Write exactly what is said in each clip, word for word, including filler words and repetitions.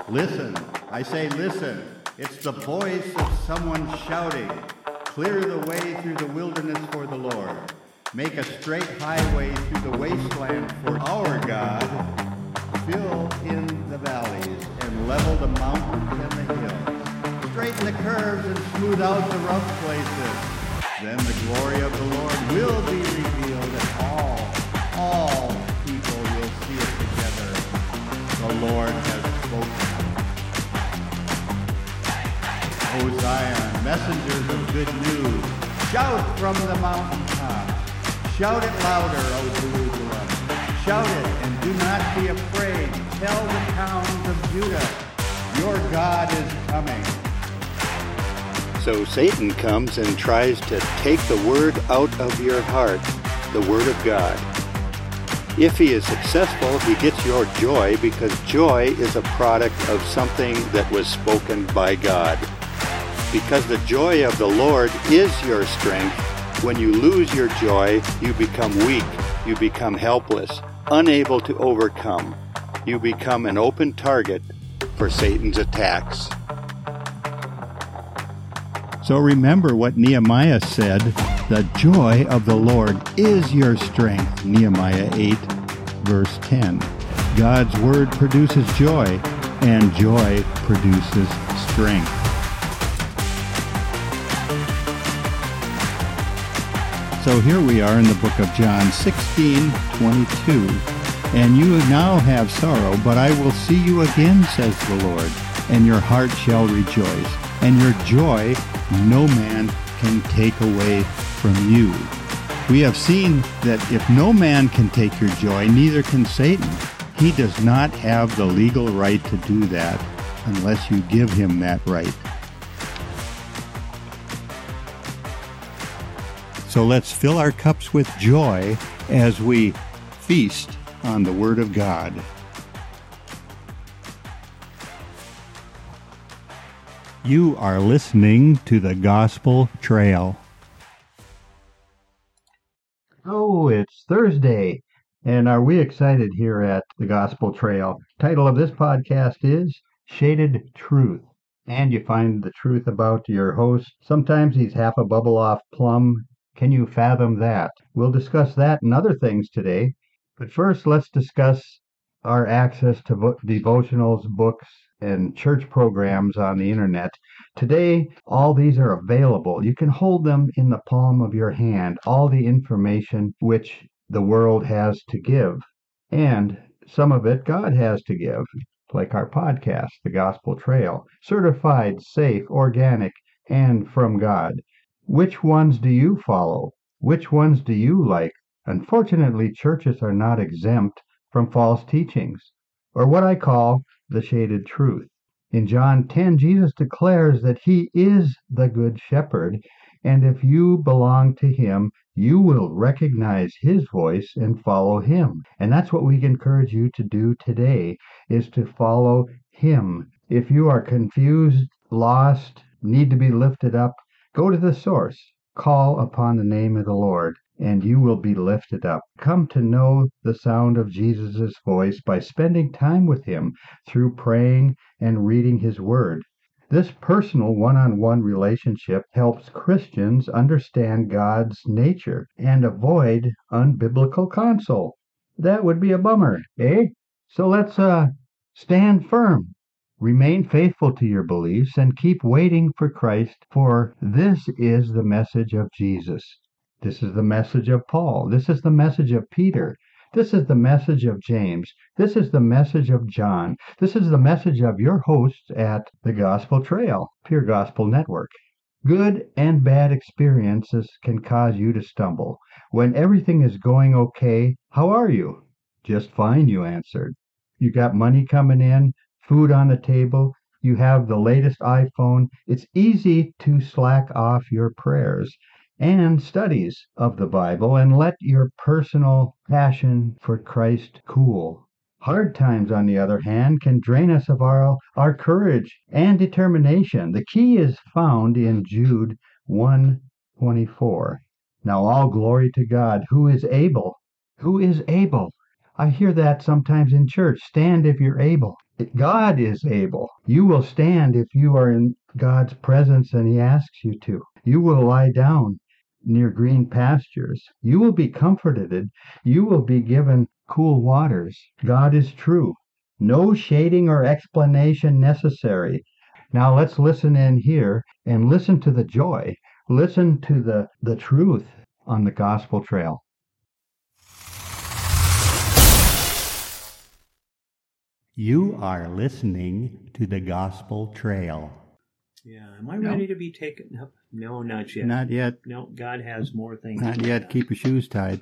Listen, I say listen. It's the voice of someone shouting. Clear the way through the wilderness for the Lord. Make a straight highway through the wasteland for our God. Fill in the valleys and level the mountains and the hills. Straighten the curves and smooth out the rough places. Then the glory of the Lord will be revealed, and all, all people will see it together. The Lord has spoken. O Zion, messengers of good news, shout from the mountaintops. Shout it louder, O Jerusalem. Shout it and do not be afraid. Tell the towns of Judah, your God is coming. So Satan comes and tries to take the word out of your heart, the word of God. If he is successful, he gets your joy, because joy is a product of something that was spoken by God. Because the joy of the Lord is your strength, when you lose your joy, you become weak, you become helpless, unable to overcome. You become an open target for Satan's attacks. So remember what Nehemiah said, the joy of the Lord is your strength, Nehemiah eight, verse ten. God's word produces joy, and joy produces strength. So here we are in the book of John sixteen twenty-two. And you now have sorrow, but I will see you again, says the Lord, and your heart shall rejoice, and your joy no man can take away from you. We have seen that if no man can take your joy, neither can Satan. He does not have the legal right to do that unless you give him that right. So let's fill our cups with joy as we feast on the Word of God. You are listening to the Gospel Trail. Oh, it's Thursday, and are we excited here at the Gospel Trail? Title of this podcast is Shaded Truth. And you find the truth about your host. Sometimes he's half a bubble off plum. Can you fathom that? We'll discuss that and other things today. But first, let's discuss our access to vo- devotionals, books, and church programs on the internet. Today, all these are available. You can hold them in the palm of your hand, all the information which the world has to give. And some of it God has to give, like our podcast, The Gospel Trail, certified, safe, organic, and from God. Which ones do you follow? Which ones do you like? Unfortunately, churches are not exempt from false teachings, or what I call the shaded truth. In John ten, Jesus declares that he is the good shepherd, and if you belong to him, you will recognize his voice and follow him. And that's what we encourage you to do today, is to follow him. If you are confused, lost, need to be lifted up, go to the source. Call upon the name of the Lord, and you will be lifted up. Come to know the sound of Jesus' voice by spending time with him through praying and reading his word. This personal one-on-one relationship helps Christians understand God's nature and avoid unbiblical counsel. That would be a bummer, eh? So let's uh stand firm. Remain faithful to your beliefs and keep waiting for Christ, for this is the message of Jesus. This is the message of Paul. This is the message of Peter. This is the message of James. This is the message of John. This is the message of your hosts at the Gospel Trail, Pure Gospel Network. Good and bad experiences can cause you to stumble. When everything is going okay, how are you? Just fine, you answered. You got money coming in, food on the table, you have the latest iPhone. It's easy to slack off your prayers and studies of the Bible and let your personal passion for Christ cool. Hard times, on the other hand, can drain us of our, our courage and determination. The key is found in Jude one twenty-four. Now all glory to God, who is able, who is able I hear that sometimes in church. Stand if you're able. God is able. You will stand if you are in God's presence and He asks you to. You will lie down near green pastures. You will be comforted. You will be given cool waters. God is true. No shading or explanation necessary. Now let's listen in here and listen to the joy. Listen to the, the truth on the gospel trail. You are listening to the Gospel Trail. Yeah. Am I No. ready to be taken up? No, not yet. Not yet. No, God has more things. Not yet. Keep your shoes tied.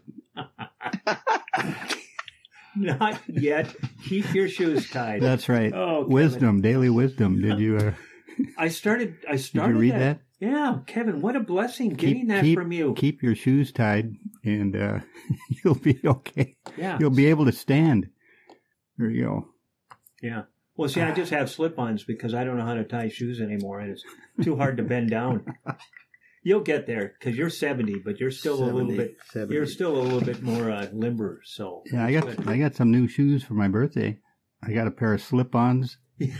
Not yet. Keep your shoes tied. That's right. Oh, Kevin. Wisdom, daily wisdom. Did you? Uh, I started. I did started. you read that? Yeah, Kevin. What a blessing getting that keep, from you. Keep your shoes tied, and uh, you'll be okay. Yeah. You'll be able to stand. There you go. Yeah. Well, see, I just have slip-ons because I don't know how to tie shoes anymore, and it's too hard to bend down. You'll get there because you're seventy, but you're still a little seventy, bit. seventy. You're still a little bit more uh, limber. So Yeah, I that's got good. I got some new shoes for my birthday. I got a pair of slip-ons,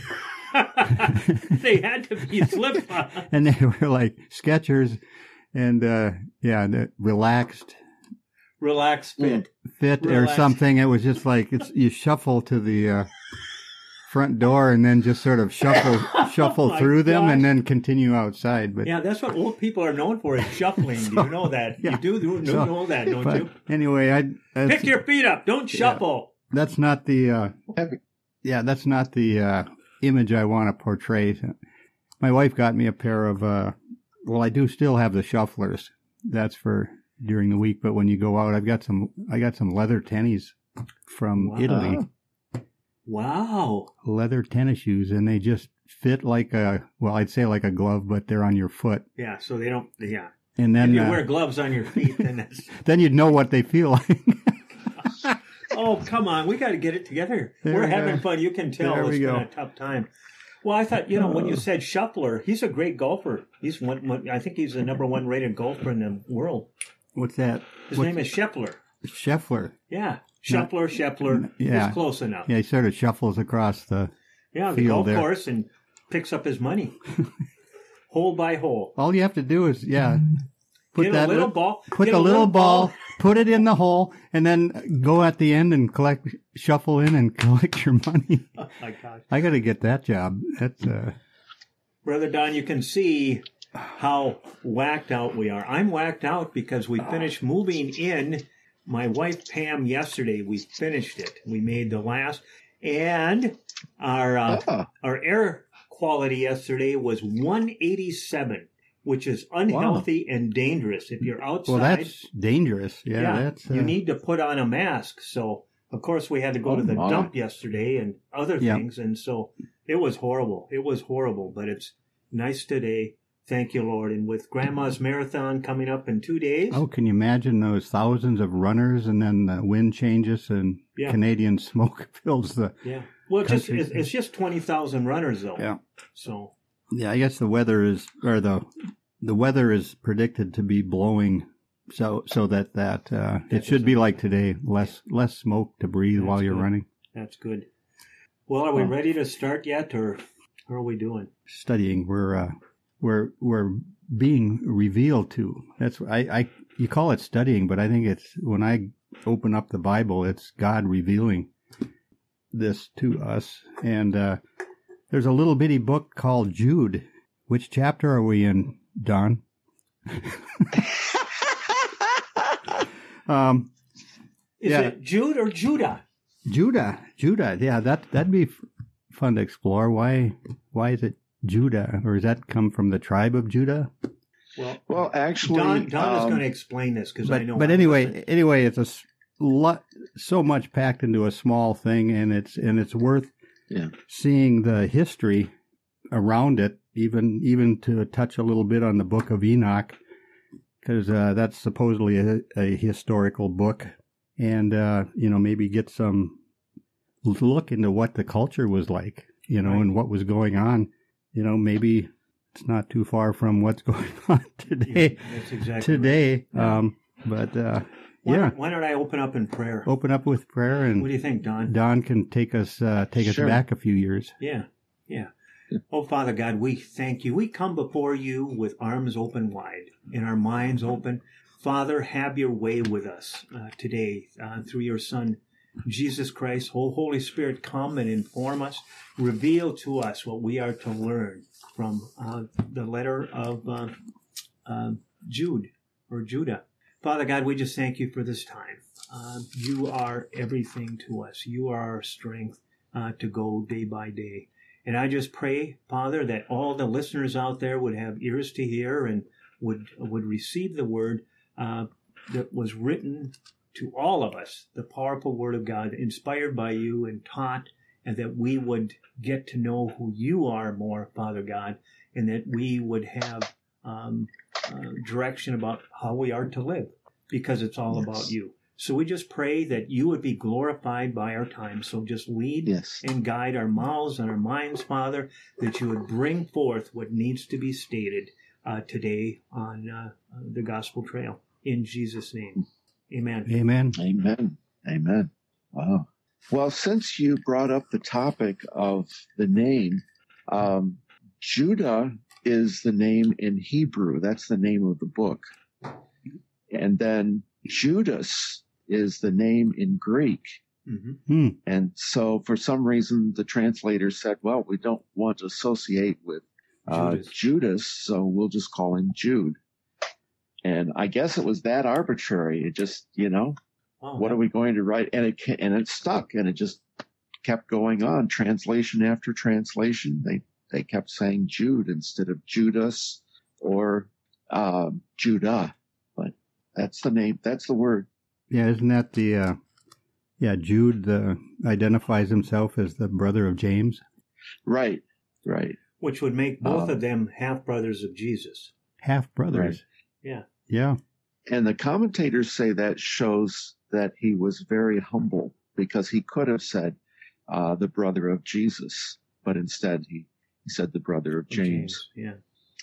They had to be slip-ons. and they were like Skechers, and uh, yeah, the relaxed Relax fit. fit or Relaxed. something. It was just like it's you shuffle to the uh, front door and then just sort of shuffle shuffle Oh my through them gosh. and then continue outside. But Yeah, that's what old people are known for is shuffling. Do you know that? yeah. You do, do know, So, know that, don't but you? anyway, I that's, Pick your feet up. Don't shuffle. that's not the uh, yeah that's not the uh, image I want to portray. My wife got me a pair of uh, well, I do still have the shufflers. That's for during the week, but when you go out, I've got some I got some leather tennies from Wow. Italy. Wow. Leather tennis shoes, and they just fit like a well, I'd say like a glove, but they're on your foot. Yeah, so they don't, yeah. And If then you uh, wear gloves on your feet, then that's, then you'd know what they feel like. oh, come on. We got to get it together. There We're we having go. fun. You can tell There we it's been go. a tough time. Well, I thought, you know, when you said shuffler, he's a great golfer. He's one, one I think he's the number one rated golfer in the world. What's that? His What's name is Scheffler. Scheffler. Yeah. Shuffler, Scheffler. Yeah. It's close enough. Yeah, he sort of shuffles across the. Yeah, the field golf there. course and picks up his money. Hole by hole. All you have to do is yeah, put Get that a little li- ball. put get the a little ball, put it in the hole, and then go at the end and collect, shuffle in and collect your money. Oh, my gosh. I got to get that job. That's uh, Brother Don, you can see how whacked out we are. I'm whacked out because we finished moving in. My wife Pam yesterday, we finished it. We made the last, and our uh, Oh. our air quality yesterday was one eighty-seven, which is unhealthy and dangerous. If you're outside, well, that's dangerous. Yeah, that's uh, you need to put on a mask. So, of course, we had to go Oh, to the my. dump yesterday and other Yeah. things. And so it was horrible. It was horrible, but it's nice today. Thank you, Lord. And with Grandma's Marathon coming up in two days. Oh, can you imagine those thousands of runners and then the wind changes and Yeah. Canadian smoke fills the. Yeah. Well, it's just, Country. it's, it's just twenty thousand runners, though. Yeah. So, Yeah, I guess the weather is, or the the weather is predicted to be blowing, so so that that uh, it That should be doesn't- like today, less less smoke to breathe That's while you're good. running. that's good. Well, are we Oh. ready to start yet, or how are we doing? Studying, we're uh, we're we're being revealed to. That's I, I you call it studying, but I think it's when I open up the Bible, it's God revealing this to us. And uh, there's a little bitty book called Jude. Which chapter are we in, Don? um, Is Yeah. it Jude or Judah? Judah, Judah. Yeah, that that'd be f- fun to explore. Why why is it Judah, or does that come from the tribe of Judah? Well, Well, actually, Don, Don is um, going to explain this because I But know. but I'm anyway, listening. anyway, it's a s- lot, so much packed into a small thing, and it's and it's worth Yeah. seeing the history around it, even even to touch a little bit on the Book of Enoch, because uh, that's supposedly a, a historical book, and uh, you know maybe get some look into what the culture was like, you know, Right. and what was going on. You know, maybe it's not too far from what's going on today. Yeah, that's exactly right. today. Yeah. Um, but uh, Why, Yeah. don't, why don't I open up in prayer? Open up with prayer, What do and you think, Don? Don can take us uh, take us Sure. back a few years. Yeah, yeah. Oh, Father God, we thank you. We come before you with arms open wide and our minds open. Father, have your way with us uh, today uh, through your Son, Jesus Christ. Oh, Holy Spirit, come and inform us. Reveal to us what we are to learn from uh, the letter of uh, uh, Jude or Judah. Father God, we just thank you for this time. Uh, you are everything to us. You are our strength uh, to go day by day. And I just pray, Father, that all the listeners out there would have ears to hear and would would receive the word uh, that was written to all of us, the powerful word of God, inspired by you and taught, and that we would get to know who you are more, Father God, and that we would have um, uh, direction about how we are to live, because it's all Yes. about you. So we just pray that you would be glorified by our time. So just lead Yes. and guide our mouths and our minds, Father, that you would bring forth what needs to be stated uh, today on uh, the Gospel Trail. In Jesus' name, amen. Amen. Amen. Amen. Wow. Well, since you brought up the topic of the name, um, Judah is the name in Hebrew. That's the name of the book. And then Judas is the name in Greek. hmm Hmm. And so for some reason, the translators said, well, we don't want to associate with uh, Judas. Judas, so we'll just call him Jude. And I guess it was that arbitrary. It just, you know, Oh, what are we going to write? And it ca- and it stuck, and it just kept going on, translation after translation. They they kept saying Jude instead of Judas or um, Judah, but that's the name. That's the word. Yeah, isn't that the uh, yeah Jude the, identifies himself as the brother of James? Right, right. which would make both Uh, of them half brothers of Jesus. Half brothers. Yeah. Yeah. And the commentators say that shows that he was very humble, because he could have said uh, the brother of Jesus, but instead he, he said the brother of James. Yeah.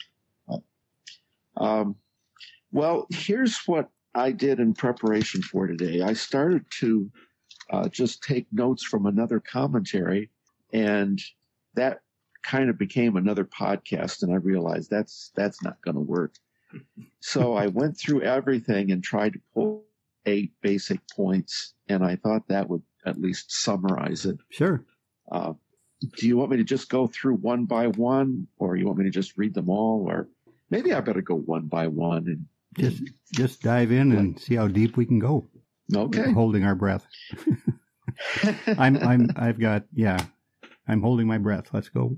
Um, well, here's what I did in preparation for today. I started to uh, just take notes from another commentary, and that kind of became another podcast, and I realized that's that's not going to work. So I went through everything and tried to pull eight basic points, and I thought that would at least summarize it. Sure. Uh, do you want me to just go through one by one, or you want me to just read them all, or maybe I better go one by one? And Just just dive in and see how deep we can go. okay, Holding our breath. I'm I'm I've got yeah. I'm holding my breath. Let's go.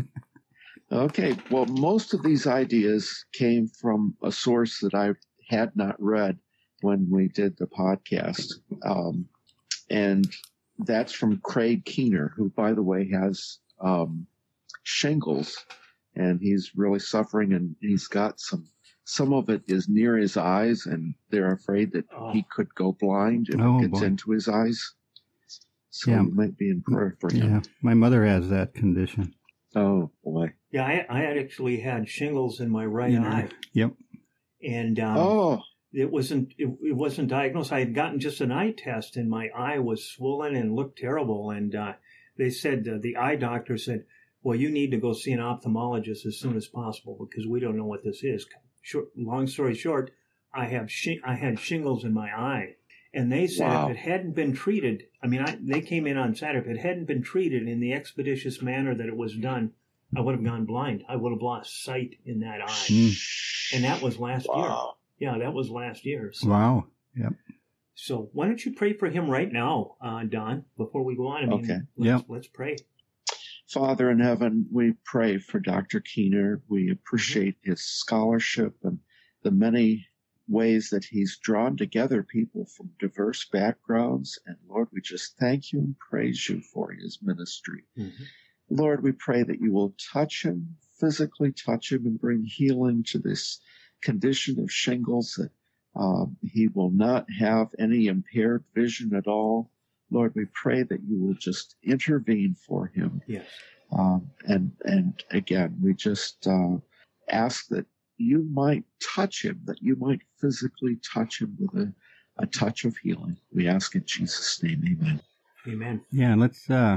okay. Well, most of these ideas came from a source that I had not read when we did the podcast, um, and that's from Craig Keener, who, by the way, has um, shingles, and he's really suffering, and he's got some. Some of it is near his eyes, and they're afraid that Oh. he could go blind if Oh, it gets boy. into his eyes. So Yeah. you might be in prayer for Yeah. him. My mother has that condition. Oh boy. Yeah, I, I had actually had shingles in my right Yeah. eye, Yep. and um, oh. it wasn't it, it wasn't diagnosed. I had gotten just an eye test, and my eye was swollen and looked terrible. And uh, they said uh, the eye doctor said, "Well, you need to go see an ophthalmologist as soon as possible because we don't know what this is." Short, long story short, I have shing- I had shingles in my eye, and they said Wow. if it hadn't been treated, I mean, I, they came in on Saturday. If it hadn't been treated in the expeditious manner that it was done, I would have gone blind. I would have lost sight in that eye, Mm. and that was last Wow. year. Yeah, that was last year. So, Wow. Yep. so why don't you pray for him right now, uh, Don, before we go on? I mean, Okay. let's, Yep. let's pray. Father in heaven, we pray for Doctor Keener. We appreciate his scholarship and the many ways that he's drawn together people from diverse backgrounds. And Lord, we just thank you and praise you for his ministry. Mhm. Lord, we pray that you will touch him, physically touch him, and bring healing to this condition of shingles, that um, he will not have any impaired vision at all. Lord, we pray that you will just intervene for him. Yes. Um, and, and again, we just uh, ask that you might touch him, that you might physically touch him with a, a touch of healing. We ask in Jesus' name, amen. Amen. Yeah, and let's uh,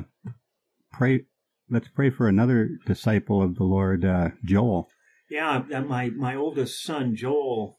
pray. Let's pray for another disciple of the Lord, uh, Joel. Yeah, that my, my oldest son, Joel,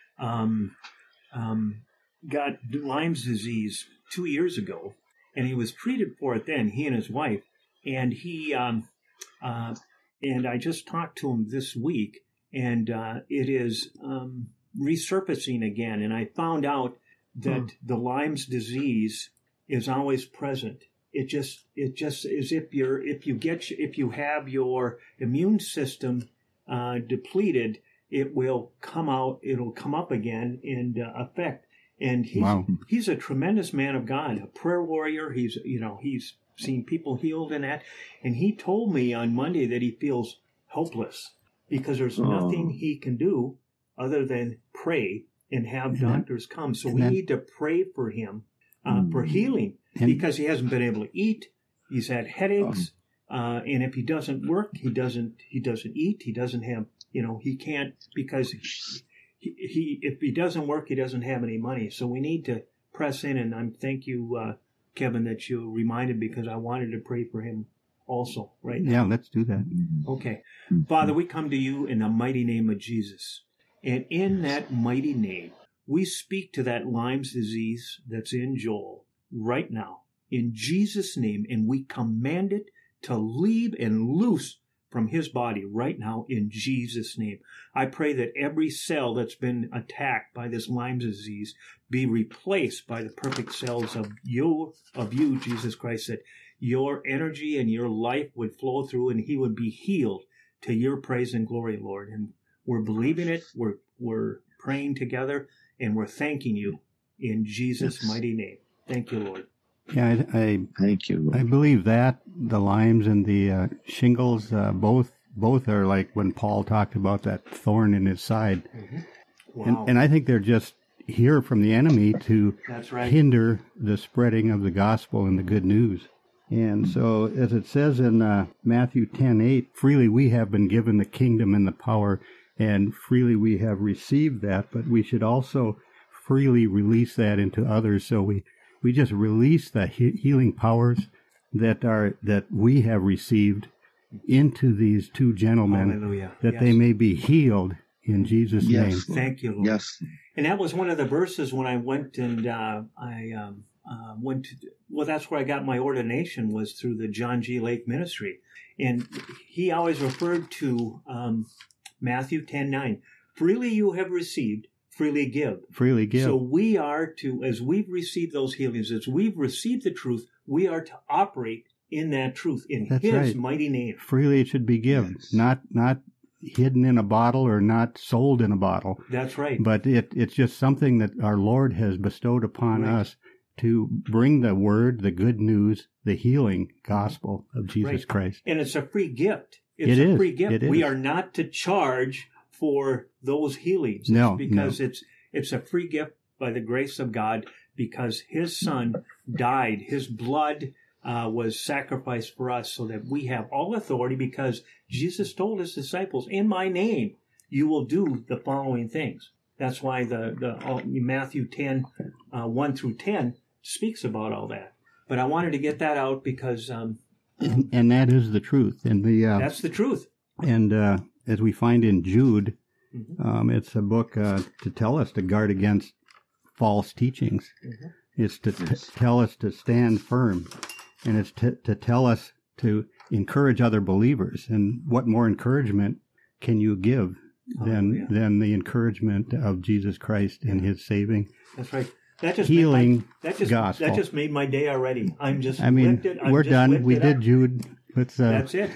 um, um, got Lyme's disease two years ago, and he was treated for it then, he and his wife. And he, um, uh, and I just talked to him this week, and uh, it is um, resurfacing again. And I found out that hmm. the Lyme's disease is always present. It just, it just is if you're, if you get, if you have your immune system uh, depleted, it will come out, it'll come up again and uh, affect. And he's, wow. he's a tremendous man of God, a prayer warrior. He's, you know, he's seen people healed in that. And he told me on Monday that he feels hopeless because there's oh. nothing he can do other than pray and have and doctors then, come. So we then, need to pray for him uh, mm, for healing and, because he hasn't been able to eat. He's had headaches. Um, uh, and if he doesn't work, he doesn't, he doesn't eat. He doesn't have, you know, he can't because he, he, he if he doesn't work, he doesn't have any money. So we need to press in. And I'm thank you, uh, Kevin, that you reminded because I wanted to pray for him also right now. Yeah, let's do that. Okay. Father, we come to you in the mighty name of Jesus. And in that mighty name, we speak to that Lyme's disease that's in Joel right now in Jesus' name, and we command it to leave and loose from his body right now in Jesus' name. I pray that every cell that's been attacked by this Lyme's disease be replaced by the perfect cells of you, of you, Jesus Christ, that your energy and your life would flow through and he would be healed to your praise and glory, Lord. And we're believing it, we're, we're praying together, and we're thanking you in Jesus' yes. mighty name. Thank you, Lord. Yeah, I, I thank you. I believe that the Lyme's and the uh, shingles, uh, both both are like when Paul talked about that thorn in his side, mm-hmm. wow. and, and I think they're just here from the enemy to That's right. hinder the spreading of the gospel and the good news. And so, as it says in uh, Matthew ten eight, freely we have been given the kingdom and the power, and freely we have received that, but we should also freely release that into others. So we. We just release the he- healing powers that are that we have received into these two gentlemen, Hallelujah. that yes. they may be healed in Jesus' yes. name. Thank you, Lord. Yes. And that was one of the verses when I went and uh, I um, uh, went to, well, that's where I got my ordination was through the John G. Lake Ministry. And he always referred to um, Matthew ten nine. Freely you have received, freely give. Freely give. So we are to, as we've received those healings, as we've received the truth, we are to operate in that truth, in That's his right. mighty name. Freely it should be given, yes. not not hidden in a bottle or not sold in a bottle. That's right. But it it's just something that our Lord has bestowed upon right. us to bring the word, the good news, the healing gospel of Jesus right. Christ. And it's a free gift. It's it a is. free gift. It we is. are not to charge for those healings. No, because no. it's it's a free gift by the grace of God, because his son died. His blood uh, was sacrificed for us so that we have all authority, because Jesus told his disciples, in my name, you will do the following things. That's why the, the uh, Matthew ten, uh, one through ten speaks about all that. But I wanted to get that out because... Um, and, and that is the truth. And the uh, That's the truth. And uh, as we find in Jude, mm-hmm. um, it's a book uh, to tell us to guard against false teachings. Mm-hmm. It's to t- tell us to stand firm. And it's to, to tell us to encourage other believers. And what more encouragement can you give oh, than yeah. than the encouragement of Jesus Christ and his saving That's right. That just healing made my, that just, gospel. That just made my day already. I'm just I mean, lifted. I'm we're just done. We did up. Jude. Let's, uh, That's it.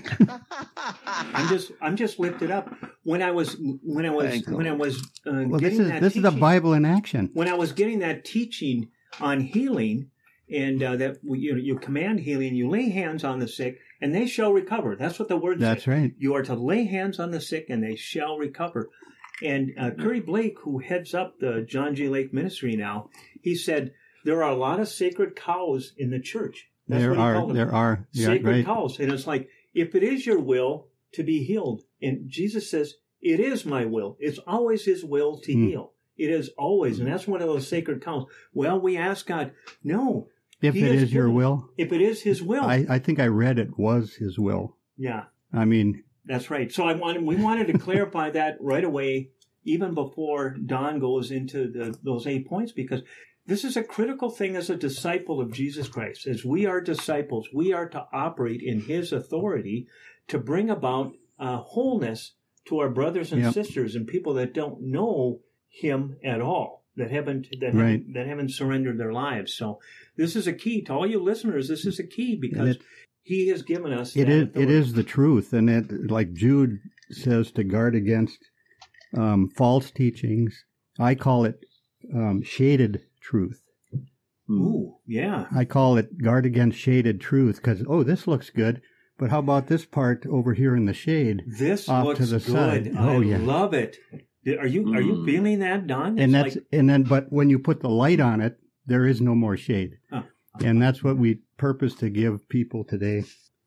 I'm just I'm just lifted up. When I was when I was Thank when I was uh, well, getting this is that this teaching, is the Bible in action. when I was getting that teaching on healing, and uh, that you you command healing, you lay hands on the sick, and they shall recover. That's what the word That's says. right. You are to lay hands on the sick, and they shall recover. And uh, Curry Blake, who heads up the John G. Lake Ministry now, he said there are a lot of sacred cows in the church. That's There what he are called them. there are yeah, Sacred right. cows. And it's like, if it is your will to be healed, and Jesus says, it is my will. It's always his will to Mm. heal. It is always, and that's one of those sacred cows. Well, we ask God, no. If He it has is your given- will. If it is His will. I, I think I read it was His will. Yeah, I mean, that's right. So I wanted, we wanted to clarify that right away, even before Don goes into the, those eight points, because this is a critical thing as a disciple of Jesus Christ. As we are disciples, we are to operate in His authority to bring about uh, wholeness to our brothers and Yep. sisters and people that don't know Him at all, that haven't that Right. haven't, that haven't surrendered their lives. So this is a key to all you listeners. This is a key because it- He has given us. It that is it authority. is the truth, and it, like Jude says, to guard against um, false teachings. I call it um, shaded truth. Ooh, yeah. I call it guard against shaded truth because, oh, this looks good, but how about this part over here in the shade? This Off looks to the good. side. I Oh, yeah. love it. Are you are you Mm. feeling that, Don? And It's that's like, and then, but when you put the light on it, there is no more shade, Oh. and that's what we purpose to give people today.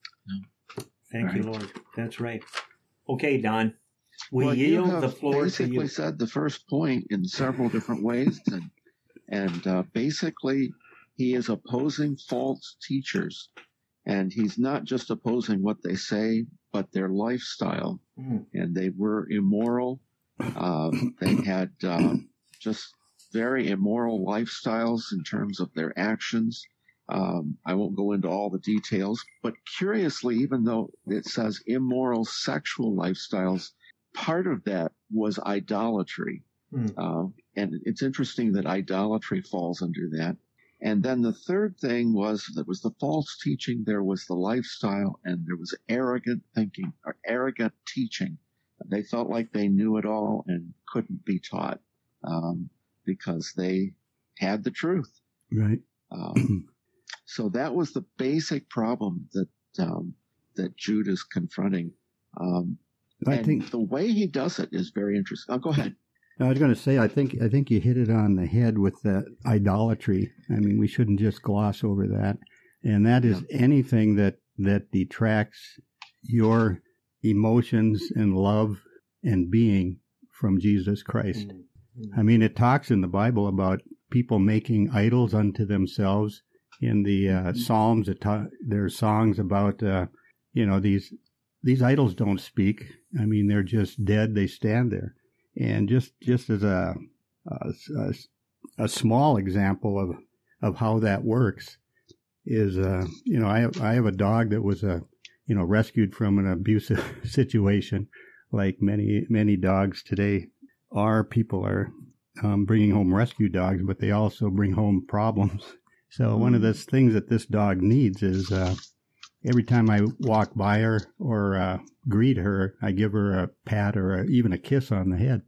thank you, Right. Lord. That's right. Okay, Don. We Well, you yield have the floor to basically you. said the first point in several different ways, and and uh, basically he is opposing false teachers, and he's not just opposing what they say, but their lifestyle. Mm. And they were immoral. Uh, they had uh, just very immoral lifestyles in terms of their actions. Um, I won't go into all the details, but curiously, even though it says immoral sexual lifestyles, part of that was idolatry. Hmm. Uh, and it's interesting that idolatry falls under that. And then the third thing was there was the false teaching, there was the lifestyle, and there was arrogant thinking or arrogant teaching. They felt like they knew it all and couldn't be taught um, because they had the truth. Right. Um, so that was the basic problem that um, that Jude is confronting. Um, I and think the way he does it is very interesting. Oh, go ahead. I was going to say, I think I think you hit it on the head with the idolatry. I mean, we shouldn't just gloss over that. And that is anything that, that detracts your emotions and love and being from Jesus Christ. Mm. Mm. I mean, it talks in the Bible about people making idols unto themselves. In the uh, Psalms, it ta- there's songs about, uh, you know, these these idols don't speak. I mean, they're just dead. They stand there. And just, just as a, a, a, a small example of, of how that works is, uh, you know, I have, I have a dog that was, uh, you know, rescued from an abusive situation, like many, many dogs today are. People are um, bringing home rescue dogs, but they also bring home problems. So one of the things that this dog needs is uh, every time I walk by her or uh, greet her, I give her a pat or a, even a kiss on the head.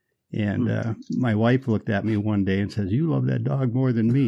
And uh, my wife looked at me one day and says, "You love that dog more than me."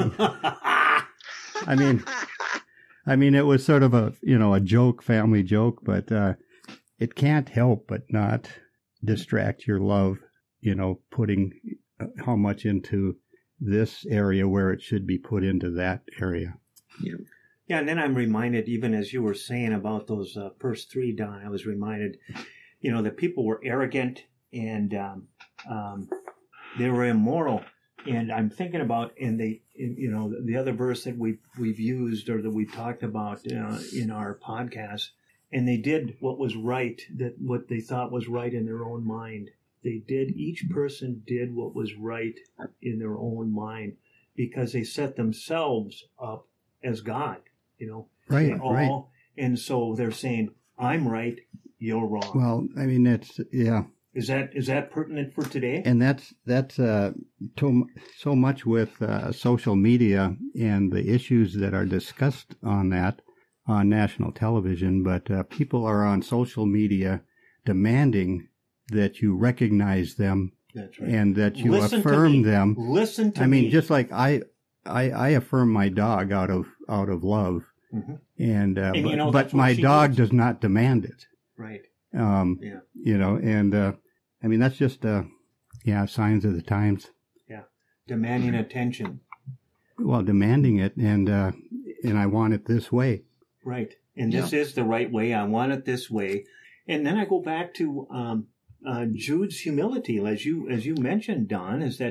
I mean, I mean, it was sort of a, you know, a joke, family joke, but uh, it can't help but not distract your love, you know, putting how much into this area where it should be put into that area. Yeah. Yeah, and then I'm reminded, even as you were saying about those uh, first three, Don, I was reminded, you know, that people were arrogant and um, um, they were immoral. And I'm thinking about, and they, in, you know, the other verse that we've, we've used or that we've talked about uh, in our podcast, and they did what was right, that what they thought was right in their own mind. They did, each person did what was right in their own mind because they set themselves up as God, you know. Right, They all, right. And so they're saying, I'm right, you're wrong. Well, I mean, it's, yeah. Is that is that pertinent for today? And that's, that's uh, to, so much with uh, social media and the issues that are discussed on that on national television. But uh, people are on social media demanding that you recognize them That's right. and that you Listen to affirm me. them. Listen to I mean, me. just like I, I, I affirm my dog out of out of love, Mhm. and, uh, And, but, you know, but that's what my she dog does. does not demand it. Right. Um, Yeah. You know, and uh, I mean that's just uh, yeah, signs of the times. Demanding attention. Well, demanding it, and uh, and I want it this way. Right. And this is the right way. I want it this way. And then I go back to um, uh, Jude's humility, as you as you mentioned, Don, is that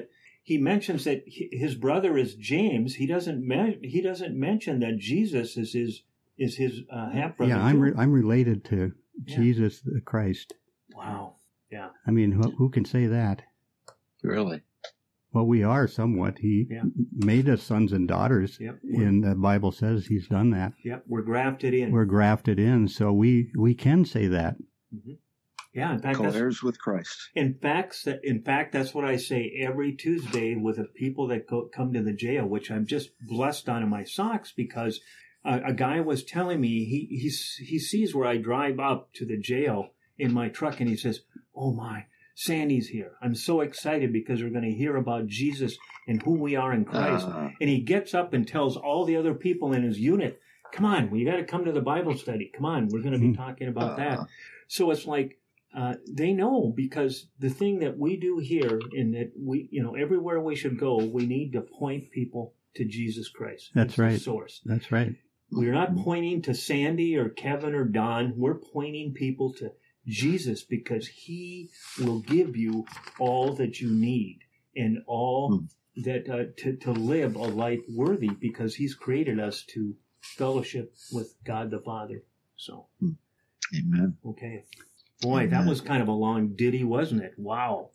he mentions that he, his brother is James. He doesn't me- he doesn't mention that Jesus is his is his uh, half brother. Yeah, I'm re- I'm related to Yeah. Jesus the Christ. Wow. Yeah. I mean, who, who can say that? Really? Well, we are somewhat. He Yeah. made us sons and daughters, Yep. and the Bible says he's done that. Yep. We're grafted in. We're grafted in, so we, we can say that. Mm-hmm. Yeah. In fact, that's, Co-heirs with Christ. in fact, that in fact, that's what I say every Tuesday with the people that go, come to the jail, which I'm just blessed out of my socks because a, a guy was telling me he he he sees where I drive up to the jail in my truck, and he says, "Oh my, Sandy's here. I'm so excited because we're going to hear about Jesus and who we are in Christ." Uh, And he gets up and tells all the other people in his unit, "Come on, you got to come to the Bible study. Come on, we're going to be Mhm. talking about Uh. that." So it's like uh, they know, because the thing that we do here, in that we, you know, everywhere we should go, we need to point people to Jesus Christ. That's It's the right. source. That's right. We're not pointing to Sandy or Kevin or Don. We're pointing people to Jesus because he will give you all that you need and all Hmm. that uh, to, to live a life worthy, because he's created us to fellowship with God the Father. So, Amen. okay. Boy, that was kind of a long ditty, wasn't it? Wow.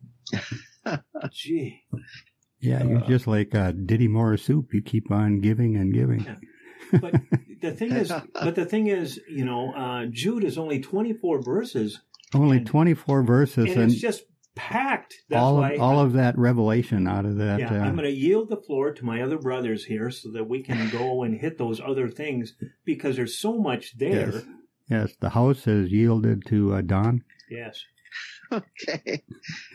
Gee. Yeah, you're just like uh, Diddy Moore soup. You keep on giving and giving. Yeah. But the thing is, but the thing is, you know, uh, Jude is only twenty-four verses, Only And- twenty-four verses, and and it's just packed. That's all why of, all of that revelation out of that. Yeah, uh, I'm going to yield the floor to my other brothers here so that we can go and hit those other things, because there's so much there. Yes. Yes, the house has yielded to uh, Don. Yes. Okay.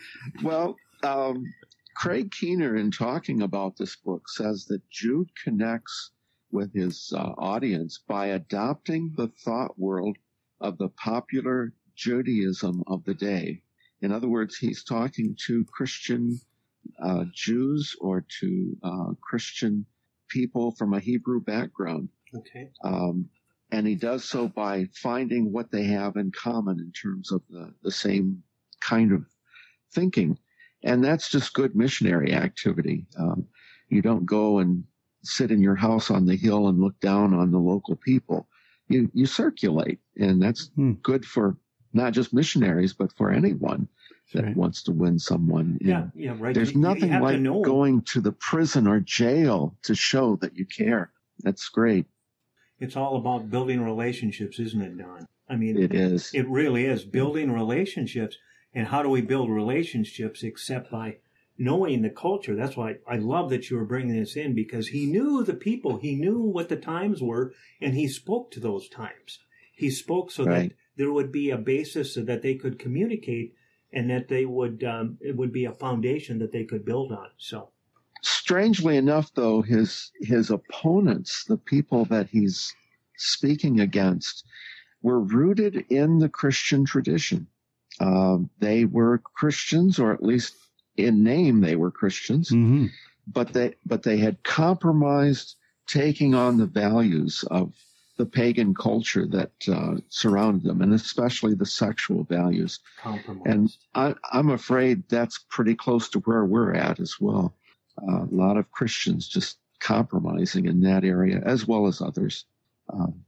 Well, um, Craig Keener, in talking about this book, says that Jude connects with his uh, audience by adopting the thought world of the popular Judaism of the day. In other words, he's talking to Christian uh, Jews or to uh, Christian people from a Hebrew background. Okay. Um, and he does so by finding what they have in common in terms of the, the same kind of thinking. And that's just good missionary activity. Um, you don't go and sit in your house on the hill and look down on the local people. You, you circulate, and that's Hmm. good for not just missionaries, but for anyone that Right. wants to win someone. in. Yeah, yeah, right. There's You- you nothing have to like know. going to the prison or jail to show that you care. That's great. It's all about building relationships, isn't it, Don? I mean, It is. It really is building relationships. And how do we build relationships except by knowing the culture? That's why I love that you were bringing this in, because he knew the people, he knew what the times were, and he spoke to those times. He spoke so Right. that there would be a basis so that they could communicate, and that they would um, it would be a foundation that they could build on. So Strangely enough, though, his his opponents, the people that he's speaking against, were rooted in the Christian tradition. Um, they were Christians, or at least in name they were Christians, hmm but they but they had compromised, taking on the values of the pagan culture that uh, surrounded them, and especially the sexual values. compromise. And I, I'm afraid that's pretty close to where we're at as well. Uh, a lot of Christians just compromising in that area, as well as others. Um,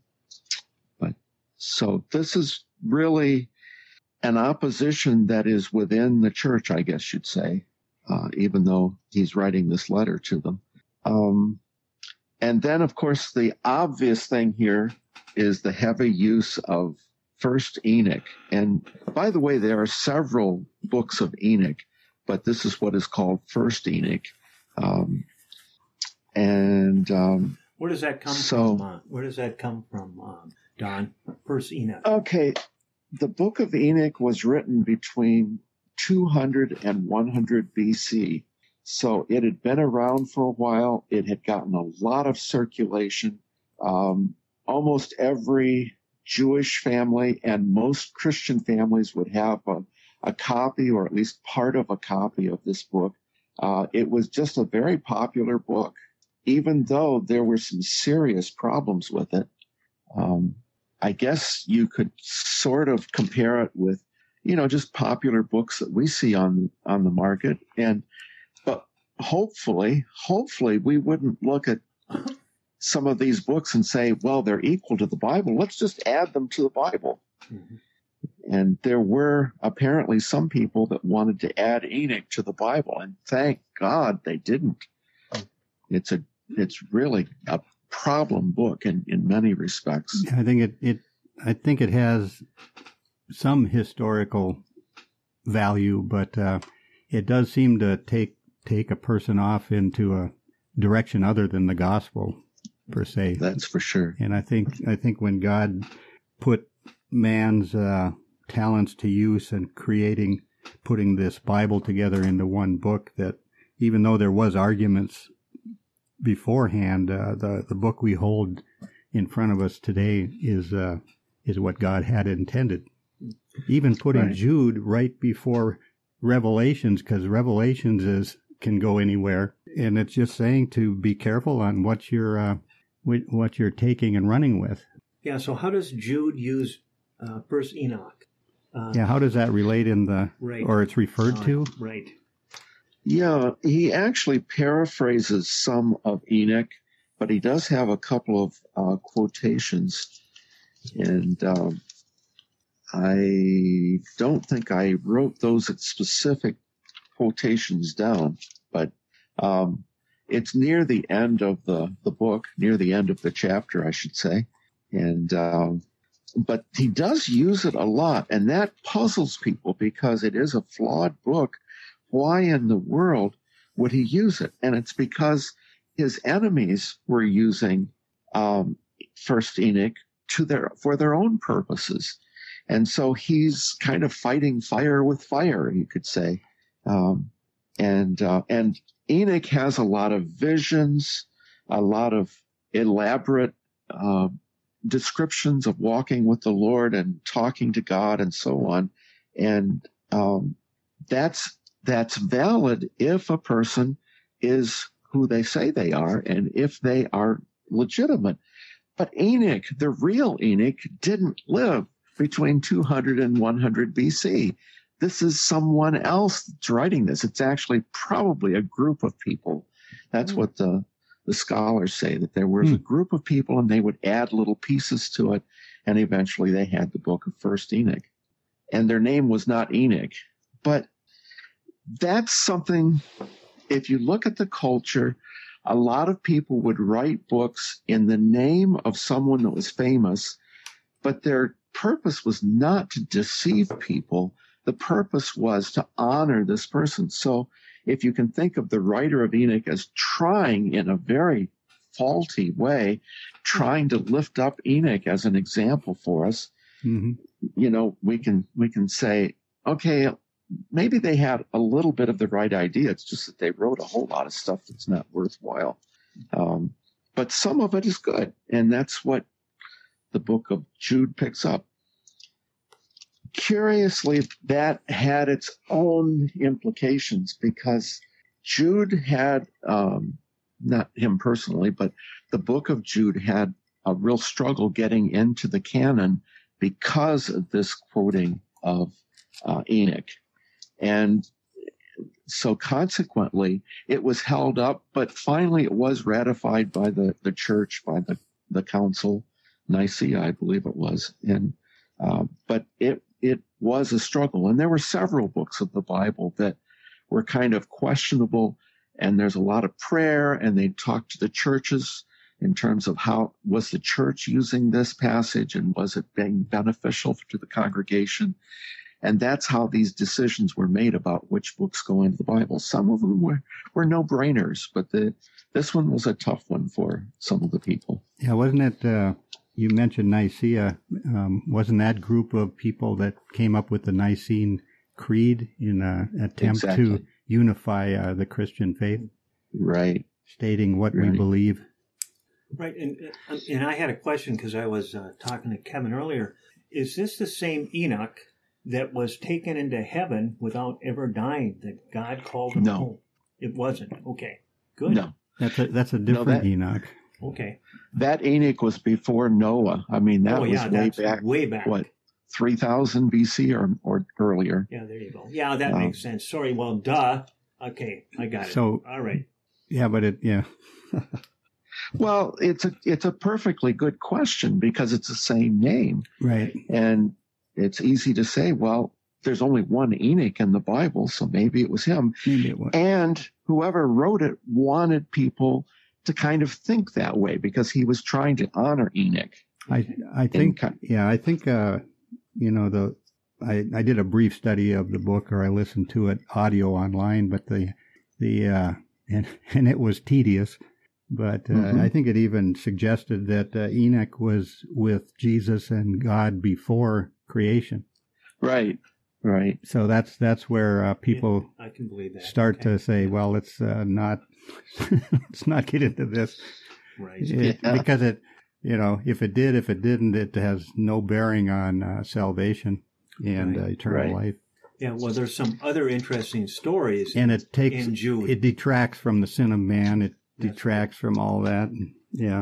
but so this is really an opposition that is within the church, I guess you'd say, uh, even though he's writing this letter to them. Um, and then, of course, the obvious thing here is the heavy use of First Enoch. And by the way, there are several books of Enoch, but this is what is called First Enoch. Um, and um, Where does that come so- from? Uh, where does that come from, um, Don? First Enoch. okay, the book of Enoch was written between two hundred and one hundred B C. So it had been around for a while. It had gotten a lot of circulation. Um, almost every Jewish family and most Christian families would have a, a copy, or at least part of a copy of this book. Uh, it was just a very popular book, even though there were some serious problems with it. Um, I guess you could sort of compare it with, you know, just popular books that we see on on the market. And but hopefully, hopefully we wouldn't look at some of these books and say, well, they're equal to the Bible. Let's just add them to the Bible. Mm-hmm. And there were apparently some people that wanted to add Enoch to the Bible, and thank God they didn't. It's a, it's really a problem book in, in many respects. I think it, it, I think it has some historical value, but uh, it does seem to take take a person off into a direction other than the gospel per se. That's for sure. And I think I think when God put man's uh, talents to use and creating, putting this Bible together into one book, that even though there was arguments beforehand, uh, the the book we hold in front of us today is uh, is what God had intended. Even putting right. Jude right before Revelations, because Revelations is can go anywhere, and it's just saying to be careful on what you're uh, what you're taking and running with. Yeah. So how does Jude use uh, First Enoch? Uh, yeah. How does that relate in the right. or it's referred uh, to? Right. Yeah, he actually paraphrases some of Enoch, but he does have a couple of uh, quotations, and um, I don't think I wrote those specific quotations down, but um, it's near the end of the, the book, near the end of the chapter, I should say. And um, but he does use it a lot, and that puzzles people because it is a flawed book. Why in the world would he use it? And it's because his enemies were using um, First Enoch to their for their own purposes. And so he's kind of fighting fire with fire, you could say. Um, and uh, and Enoch has a lot of visions, a lot of elaborate uh, descriptions of walking with the Lord and talking to God and so on. And um, that's that's valid if a person is who they say they are and if they are legitimate. But Enoch, the real Enoch, didn't live between two hundred and one hundred B C. This is someone else that's writing this. It's actually probably a group of people. That's what the, the scholars say, that there was mm. a group of people and they would add little pieces to it, and eventually they had the book of First Enoch. And their name was not Enoch. But that's something, if you look at the culture, a lot of people would write books in the name of someone that was famous, but their purpose was not to deceive people. The purpose was to honor this person. So if you can think of the writer of Enoch as trying in a very faulty way, trying to lift up Enoch as an example for us, mm-hmm. you know, we can, we can say, okay, maybe they had a little bit of the right idea. It's just that they wrote a whole lot of stuff that's not worthwhile. Um, but some of it is good. And that's what the book of Jude picks up. Curiously, that had its own implications because Jude had, um, not him personally, but the book of Jude had a real struggle getting into the canon because of this quoting of uh, Enoch. And so consequently, it was held up, but finally it was ratified by the, the church, by the, the council, Nicaea, I believe it was. And, uh, but it, it was a struggle. And there were several books of the Bible that were kind of questionable. And there's a lot of prayer, and they talked to the churches in terms of how was the church using this passage and was it being beneficial to the congregation? And that's how these decisions were made about which books go into the Bible. Some of them were, were no-brainers, but the, this one was a tough one for some of the people. Yeah, wasn't it, uh, you mentioned Nicaea, um, wasn't that group of people that came up with the Nicene Creed in an attempt exactly. to unify uh, the Christian faith? Right. Stating what right. we believe. Right, and, and I had a question because I was uh, talking to Kevin earlier. Is this the same Enoch that was taken into heaven without ever dying, that God called him no. home? It wasn't. Okay, good. No. That's a, that's a different no, that, Enoch. Okay. That Enoch was before Noah. I mean, that oh, was yeah, way back. Way back. What, three thousand B C or, or earlier? Yeah, there you go. Yeah, that um, makes sense. Sorry, well, duh. Okay, I got it. So- all right. Yeah, but it, yeah. Well, it's a it's a perfectly good question because it's the same name, Right. and it's easy to say, well, there's only one Enoch in the Bible, so maybe it was him. Maybe it was. And whoever wrote it wanted people to kind of think that way because he was trying to honor Enoch. I I think kind- yeah I think uh you know the I I did a brief study of the book, or I listened to it audio online, but the the uh and and it was tedious, but uh, Mhm. I think it even suggested that uh, Enoch was with Jesus and God before creation. Right, right. So that's that's where uh, people I can believe that. start Okay. to say, well, let's uh, not let's not get into this. Right. It, Yeah. Because it, you know, if it did, if it didn't, it has no bearing on uh, salvation and Right. uh, eternal Right. life. Yeah, well, there's some other interesting stories And it takes, in Jude. it detracts from the sin of man. It That's detracts from all that. And, yeah.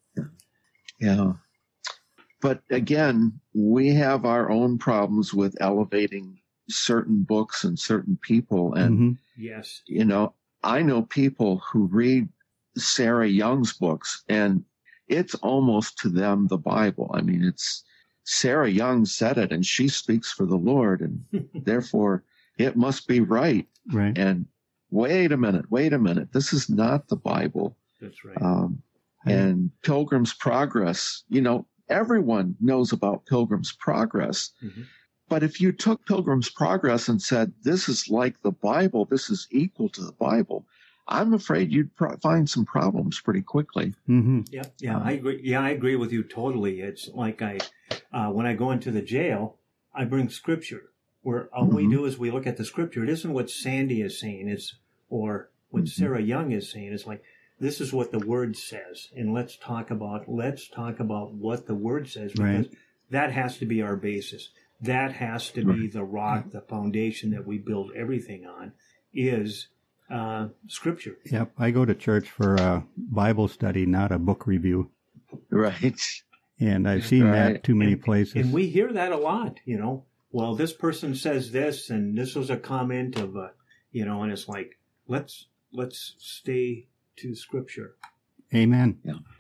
Yeah. But again, we have our own problems with elevating certain books and certain people. And, Mhm. yes. you know, I know people who read Sarah Young's books and it's almost to them the Bible. I mean, it's Sarah Young said it and she speaks for the Lord and therefore it must be right. Right. And wait a minute, wait a minute. This is not the Bible. That's right. Um, and Pilgrim's Progress, you know, everyone knows about Pilgrim's Progress. Mhm. But if you took Pilgrim's Progress and said, this is like the Bible, this is equal to the Bible, I'm afraid you'd pro- find some problems pretty quickly. hmm Yeah, yeah, I agree. Yeah, I agree with you totally. It's like I, uh, when I go into the jail, I bring scripture. Where all we Mhm. do is we look at the scripture. It isn't what Sandy is saying. It's or what Mhm. Sarah Young is saying. It's like this is what the Word says, and let's talk about let's talk about what the Word says because Right. that has to be our basis. That has to be the rock, the foundation that we build everything on. Is uh, scripture. Yep. I go to church for a Bible study, not a book review. Right. And I've seen Right. that too many And- places. And we hear that a lot, you know. Well, this person says this, and this was a comment of, uh, you know, and it's like, let's let's stay to Scripture. Amen.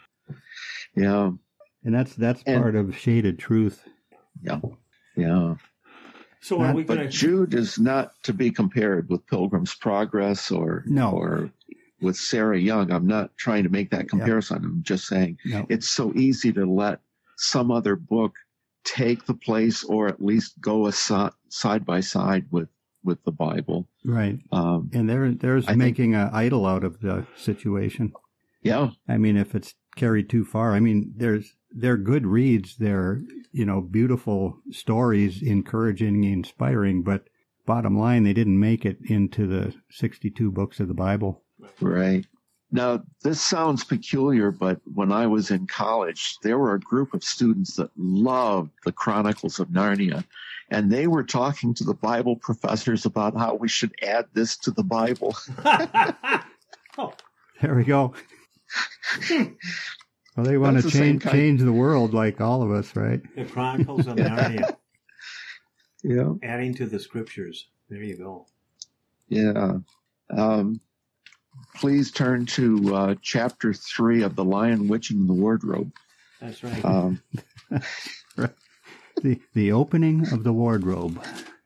Yeah. And that's that's And- part of shaded truth. Yeah. Yeah. So are Not- we going But to? Jude is not to be compared with Pilgrim's Progress or, No. or with Sarah Young. I'm not trying to make that comparison. I'm just saying No. it's so easy to let some other book take the place or at least go aside, side by side with, with the Bible. Right. Um, And they're there's I think- making an idol out of the situation. yeah. I mean, if it's carried too far, I mean, there's they're good reads. They're you know beautiful stories, encouraging, inspiring. But bottom line, they didn't make it into the sixty-two books of the Bible. Right. Now, this sounds peculiar, but when I was in college, there were a group of students that loved the Chronicles of Narnia, and they were talking to the Bible professors about how we should add this to the Bible. oh, There we go. Well, they want That's to the same change kind- change the world like all of us, right? the Chronicles of Narnia, Yeah. adding to the Scriptures. There you go. Yeah. Um, please turn to uh, chapter three of The Lion, Witch, and the Wardrobe. That's right. Um, The the opening of the wardrobe.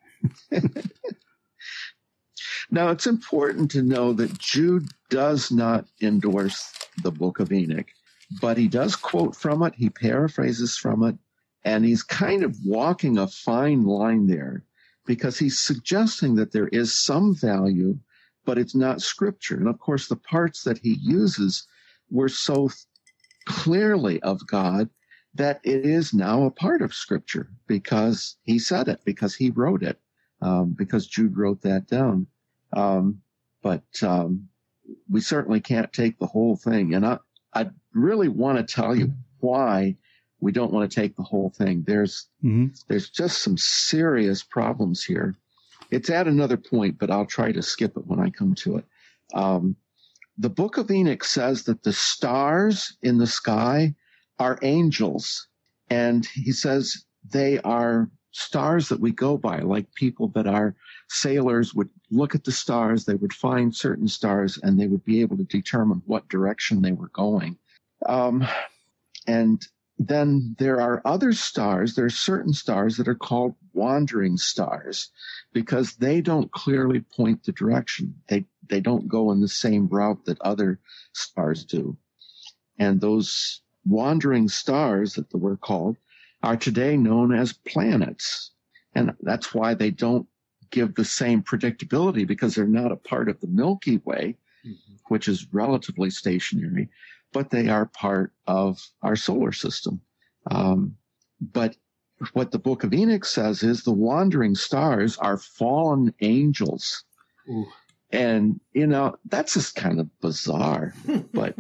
Now, it's important to know that Jude does not endorse the Book of Enoch, but he does quote from it, he paraphrases from it, and he's kind of walking a fine line there because he's suggesting that there is some value, but it's not scripture. And of course, the parts that he uses were so clearly of God that it is now a part of scripture because he said it, because he wrote it, um, because Jude wrote that down. Um, but um, we certainly can't take the whole thing. And I, I really want to tell you why we don't want to take the whole thing. There's hmm there's just some serious problems here. It's at another point, but I'll try to skip it when I come to it. Um, the Book of Enoch says that the stars in the sky are angels, and he says they are stars that we go by, like people that are sailors would look at the stars, they would find certain stars, and they would be able to determine what direction they were going. Um, and then there are other stars, there are certain stars that are called wandering stars because they don't clearly point the direction. They, they don't go in the same route that other stars do. And those wandering stars that we're called are today known as planets. And that's why they don't give the same predictability, because they're not a part of the Milky Way, mm-hmm. which is relatively stationary, but they are part of our solar system. Um, but what the Book of Enoch says is the wandering stars are fallen angels. Ooh. And, you know, that's just kind of bizarre, but,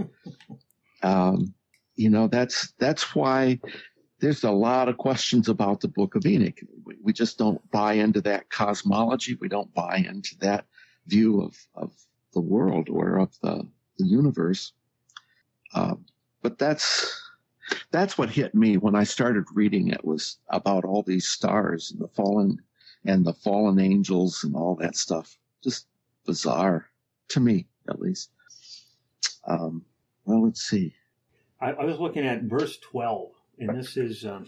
um, you know, that's, that's why there's a lot of questions about the Book of Enoch. We, we just don't buy into that cosmology. We don't buy into that view of, of the world or of the, the universe. Uh, but that's, that's what hit me when I started reading it, was about all these stars and the fallen and the fallen angels and all that stuff. Just bizarre to me, at least. Um, well, let's see. I, I was looking at verse twelve, and this is, um,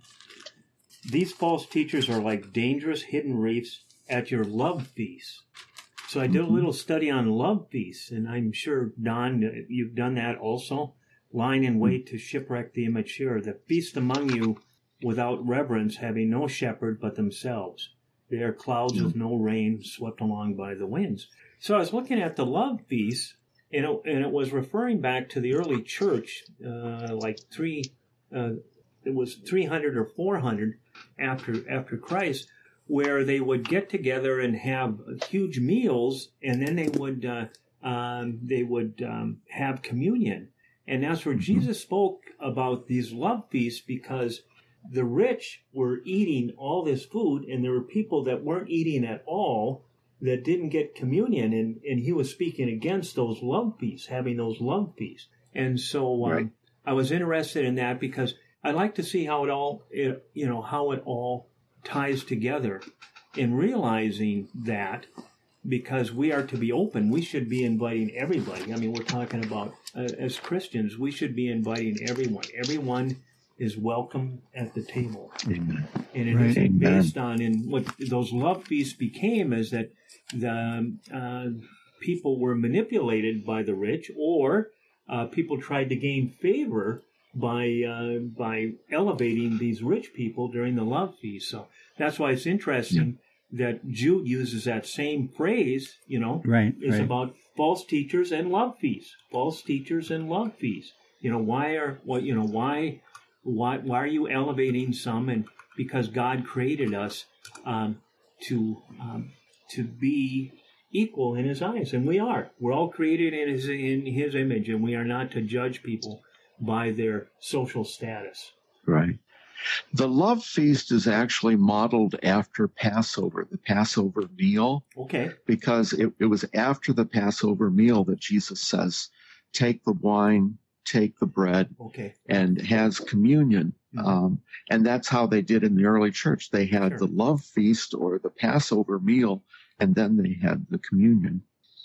these false teachers are like dangerous hidden reefs at your love feasts. So I did a little study on love feasts, and I'm sure, Don, you've done that also. Lying in wait to shipwreck the immature, that feast among you without reverence, having no shepherd but themselves. They are clouds with no rain, swept along by the winds. So I was looking at the love feast, and it, and it was referring back to the early church, uh, like three, uh, it was three hundred or four hundred after after Christ, where they would get together and have huge meals, and then they would uh, um, they would um, have communion. And that's where Jesus spoke about these love feasts, because the rich were eating all this food, and there were people that weren't eating at all that didn't get communion. And, and he was speaking against those love feasts, having those love feasts. And so um, right. I was interested in that because I like to see how it all, it, you know, how it all ties together, and realizing that, because we are to be open, we should be inviting everybody. I mean, we're talking about, uh, as Christians, we should be inviting everyone. Everyone is welcome at the table. Amen. And it right. is based on, and what those love feasts became is that the uh, people were manipulated by the rich, or uh, people tried to gain favor by uh, by elevating these rich people during the love feast. So that's why it's interesting. Yeah. That Jude uses that same phrase, you know, right, it's right. about false teachers and love feasts. False teachers and love feasts. You know, why are what you know why why why are you elevating some? And because God created us um, to um, to be equal in His eyes, and we are. We're all created in His in His image, and we are not to judge people by their social status. Right. The love feast is actually modeled after Passover, the Passover meal. Okay. Because it, it was after the Passover meal that Jesus says, take the wine, take the bread, okay. and has communion. Mm-hmm. Um, and that's how they did in the early church. They had sure. the love feast or the Passover meal, and then they had the communion,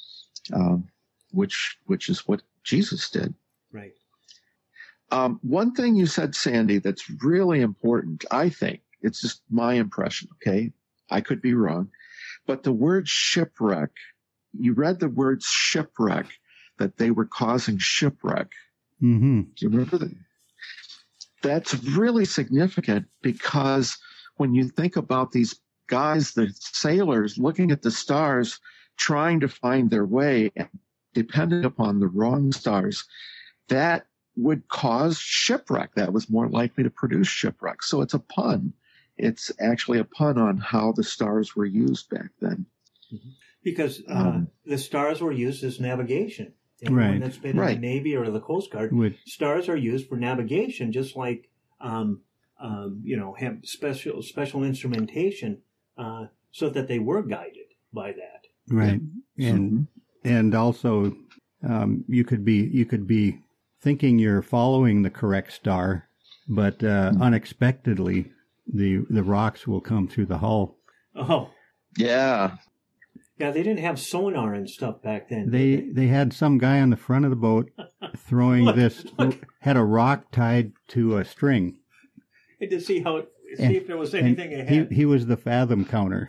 um, which which is what Jesus did. Right. Um, one thing you said, Sandy, that's really important, I think, it's just my impression, okay? I could be wrong. But the word shipwreck, you read the word shipwreck, that they were causing shipwreck. Mm-hmm. Do you remember that? That's really significant, because when you think about these guys, the sailors, looking at the stars, trying to find their way, and depending upon the wrong stars, that would cause shipwreck. That was more likely to produce shipwreck. So it's a pun. It's actually a pun on how the stars were used back then. Because uh, um, the stars were used as navigation. Anyone right. that's been right. in the Navy or the Coast Guard, Would. stars are used for navigation, just like, um, um, you know, have special special instrumentation uh, so that they were guided by that. Right. Yeah. And mm-hmm. and also um, you could be you could be thinking you're following the correct star, but uh, mm-hmm. unexpectedly the the rocks will come through the hull. Oh, Yeah. yeah. They didn't have sonar and stuff back then. They did they had some guy on the front of the boat throwing Look, this look. had a rock tied to a string. they? To see how see And- if there was And anything ahead. he he was the fathom counter.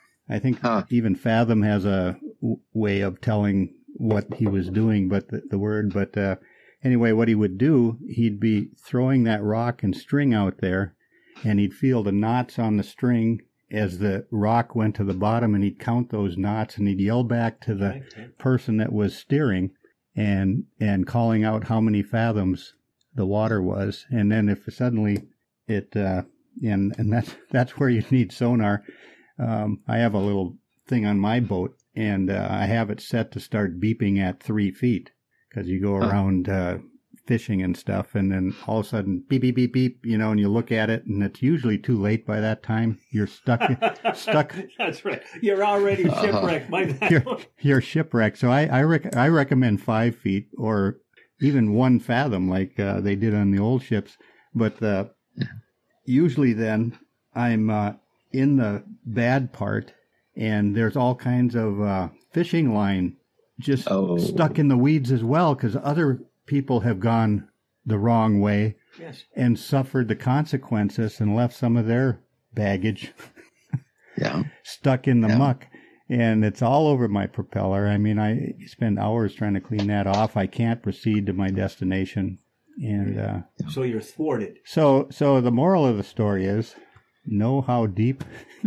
I think Huh. even fathom has a w- way of telling what he was doing, but the, the word. But uh, anyway, what he would do, he'd be throwing that rock and string out there, and he'd feel the knots on the string as the rock went to the bottom, and he'd count those knots, and he'd yell back to the Okay. person that was steering and and calling out how many fathoms the water was. And then if suddenly it uh, and and that's that's where you need sonar. Um, I have a little thing on my boat, and uh, I have it set to start beeping at three feet because you go around uh, fishing and stuff, and then all of a sudden beep beep beep beep, you know, and you look at it, and it's usually too late by that time. You're stuck stuck. That's right. You're already shipwrecked by that. You're, one. you're shipwrecked. So I I, rec- I recommend five feet or even one fathom, like uh, they did on the old ships. But uh, usually then I'm uh, in the bad part, and there's all kinds of uh, fishing line just Oh. stuck in the weeds as well, because other people have gone the wrong way Yes. and suffered the consequences and left some of their baggage Yeah. stuck in the Yeah. muck. And it's all over my propeller. I mean, I spend hours trying to clean that off. I can't proceed to my destination. And uh, So you're thwarted. so, so the moral of the story is know how deep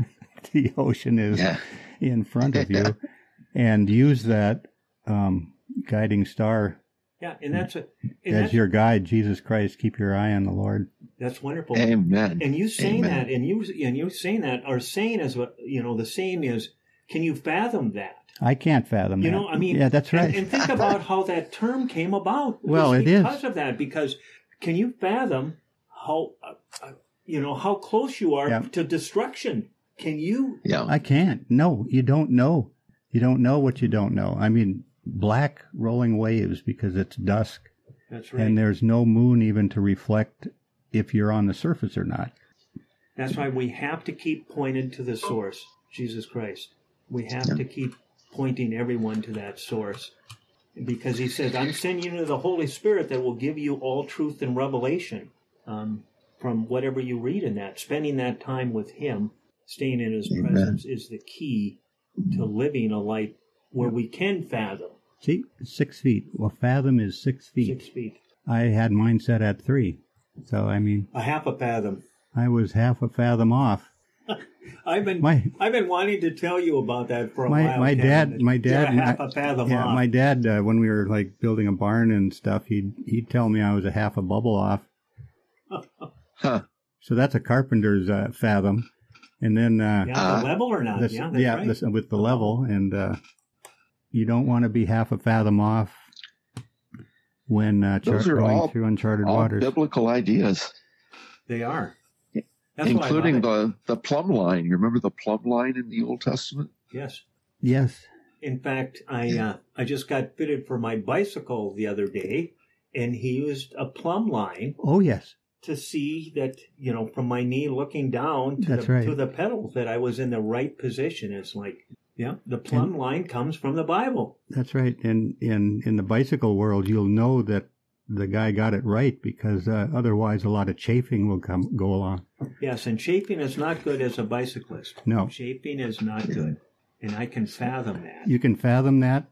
the ocean is Yeah. in front of you, and use that um, guiding star Yeah, and that's a, and as that's, your guide. Jesus Christ, keep your eye on the Lord. that's wonderful. Amen. And you saying Amen. that, and you and you saying that, are saying is what you know. The saying is, can you fathom that? I can't fathom You that. know, I mean, yeah, that's and- right. And, think about how that term came about. Well, It's it is. because of that. Because can you fathom how uh, uh, you know how close you are Yeah. to destruction? Can you? Yeah. I can't. No, you don't know. You don't know what you don't know. I mean, black rolling waves because it's dusk, That's right. and there's no moon even to reflect if you're on the surface or not. That's why we have to keep pointing to the source, Jesus Christ. We have Yeah. to keep pointing everyone to that source. Because he says, I'm sending you the Holy Spirit that will give you all truth and revelation um, from whatever you read in that. Spending that time with him, staying in his Amen. presence, is the key to living a life where we can fathom See, six feet. Well, fathom is six feet. six feet. I had mine set at three. So, I mean, A half a fathom. I was half a fathom off. I've been My- I've been wanting to tell you about that for a My while. my Kevin, dad, that my you're dad, a half a fathom yeah, off. my dad. Uh, when we were like building a barn and stuff, he'd he'd tell me I was a half a bubble off. Huh. So that's a carpenter's uh, fathom, and then uh, Yeah, Uh, the level or not? this- yeah, that's right. this- with the level, and uh, you don't want to be half a fathom off when uh, char- Those are going all- through uncharted All waters. biblical ideas, They are. That's including what I love the, the plumb line. You remember the plumb line in the Old Testament? it. Yes. Yes, In fact, I uh, I just got fitted for my bicycle the other day, and he used a plumb line oh yes, to see that, you know, from my knee looking down to That's the right. to the pedals, that I was in the right position. It's like, yeah, the plumb line comes from the Bible. that's right. And in in the bicycle world, you'll know that the guy got it right because uh, otherwise, a lot of chafing will come go along. Yes, and shaping is not good as a bicyclist. No. Shaping is not good, and I can fathom that. You can fathom that.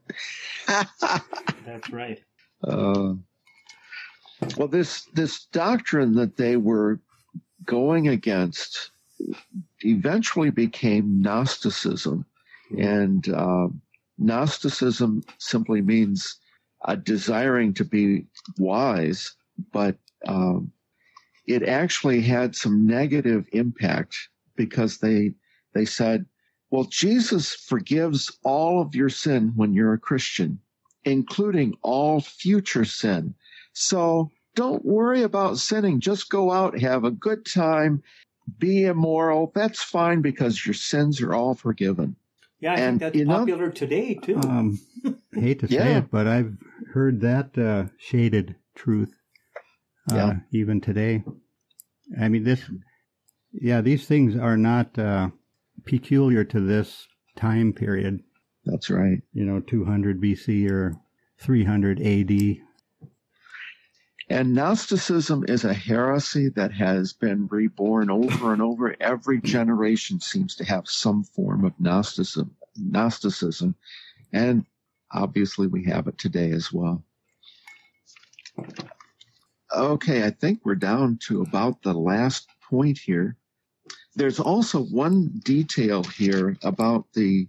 That's right. Uh, well, this this doctrine that they were going against eventually became Gnosticism, and uh, Gnosticism simply means uh, desiring to be wise, but um, it actually had some negative impact because they they said, well, Jesus forgives all of your sin when you're a Christian, including all future sin. So don't worry about sinning. Just go out, have a good time, be immoral. That's fine because your sins are all forgiven. Yeah, I And, think that's you know- popular today too. Um, I hate to say Yeah. it, but I've heard that uh, shaded truth uh, Yeah. even today. I mean, this Yeah, these things are not uh, peculiar to this time period. That's right. You know, two hundred B C or three hundred A D. And Gnosticism is a heresy that has been reborn over and over. Every generation seems to have some form of Gnosticism, Gnosticism, and obviously we have it today as well. Okay, I think we're down to about the last point here. There's also one detail here about the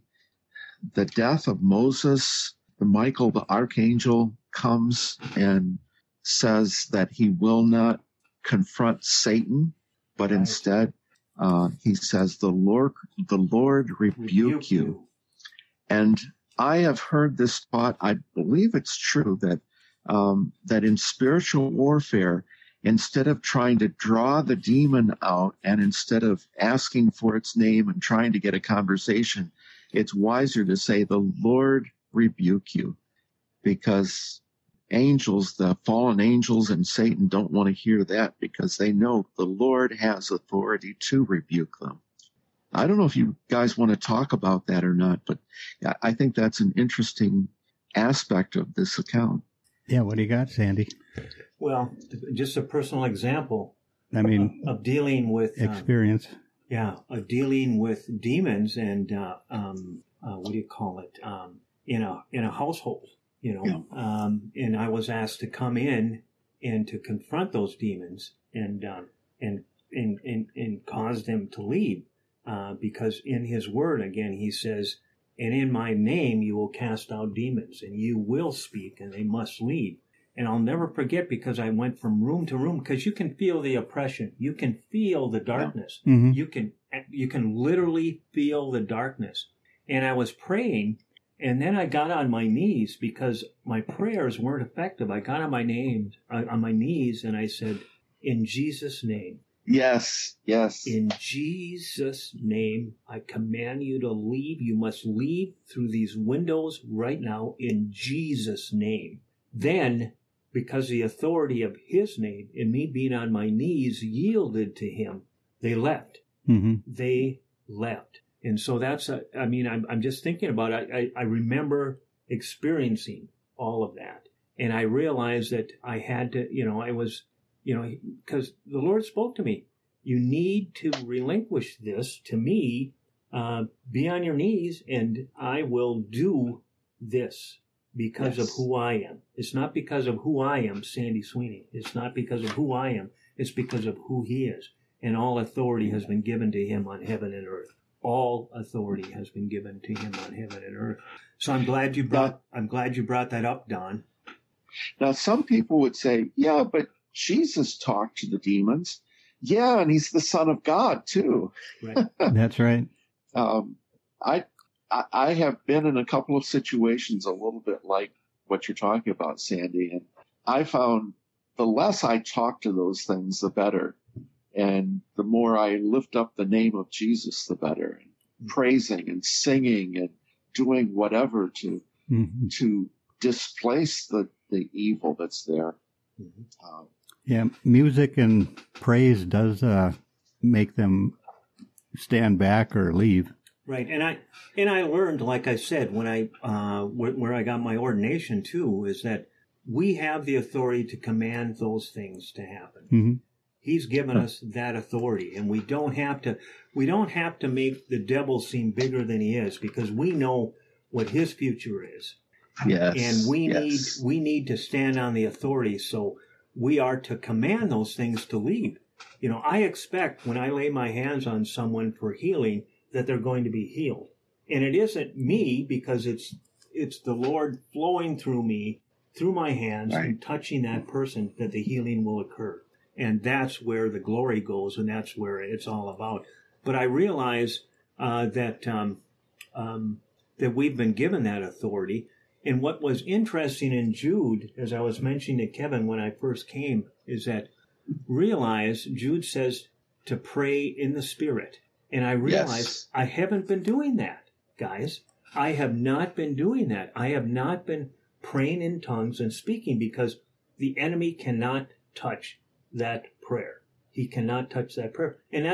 the death of Moses. Michael, the archangel, comes and says that he will not confront Satan, but instead uh, he says, the Lord, the Lord rebuke, rebuke you. you. And I have heard this taught, I believe it's true, that um, that in spiritual warfare, instead of trying to draw the demon out and instead of asking for its name and trying to get a conversation, it's wiser to say, the Lord rebuke you, because angels, the fallen angels and Satan don't want to hear that, because they know the Lord has authority to rebuke them. I don't know if you guys want to talk about that or not, but I think that's an interesting aspect of this account. Yeah, what do you got, Sandy? Well, just a personal example. I mean, of, of dealing with experience. Uh, yeah, of dealing with demons and uh, um, uh, what do you call it? Um, in a in a household. You know, yeah. um, and I was asked to come in and to confront those demons and uh, and, and and and cause them to leave, uh, because in His Word again He says, "And in My name you will cast out demons, and you will speak, and they must leave." And I'll never forget, because I went from room to room, because you can feel the oppression, you can feel the darkness, yeah. mm-hmm. you can you can literally feel the darkness. And I was praying. And then I got on my knees, because my prayers weren't effective. I got on my names, on my knees, and I said, "In Jesus' name." Yes, yes. "In Jesus' name, I command you to leave. You must leave through these windows right now, in Jesus' name." Then, because the authority of His name and me being on my knees yielded to Him, they left. Mm-hmm. They left. And so that's, a, I mean, I'm, I'm just thinking about it. I, I remember experiencing all of that. And I realized that I had to, you know, I was, you know, because the Lord spoke to me. You need to relinquish this to me, uh, be on your knees, and I will do this because yes. of who I am. It's not because of who I am, Sandy Sweeney. It's not because of who I am. It's because of who He is. And all authority has been given to Him on heaven and earth. All authority has been given to Him on heaven and earth. So I'm glad you brought I'm glad you brought that up, Don. Now, some people would say, yeah, but Jesus talked to the demons. Yeah, and He's the Son of God too. Right. That's right. Um, I, I I have been in a couple of situations a little bit like what you're talking about, Sandy, and I found the less I talk to those things, the better. And the more I lift up the name of Jesus, the better. And mm-hmm. praising and singing and doing whatever to mm-hmm. to displace the, the evil that's there. Mm-hmm. Um, yeah, music and praise does uh, make them stand back or leave. Right, and I and I learned, like I said, when I uh, where, where I got my ordination too, is that we have the authority to command those things to happen. Mm-hmm. He's given us that authority, and we don't have to we don't have to make the devil seem bigger than he is, because we know what his future is. Yes. And we yes. need we need to stand on the authority, so we are to command those things to leave. You know, I expect when I lay my hands on someone for healing that they're going to be healed. And it isn't me, because it's it's the Lord flowing through me, through my hands, right. and touching that person, that the healing will occur. And that's where the glory goes, and that's where it's all about. But I realize uh, that um, um, that we've been given that authority. And what was interesting in Jude, as I was mentioning to Kevin when I first came, is that realize Jude says to pray in the Spirit. And I realize yes. I haven't been doing that, guys. I have not been doing that. I have not been praying in tongues and speaking, because the enemy cannot touch that prayer. He cannot touch that prayer. And that's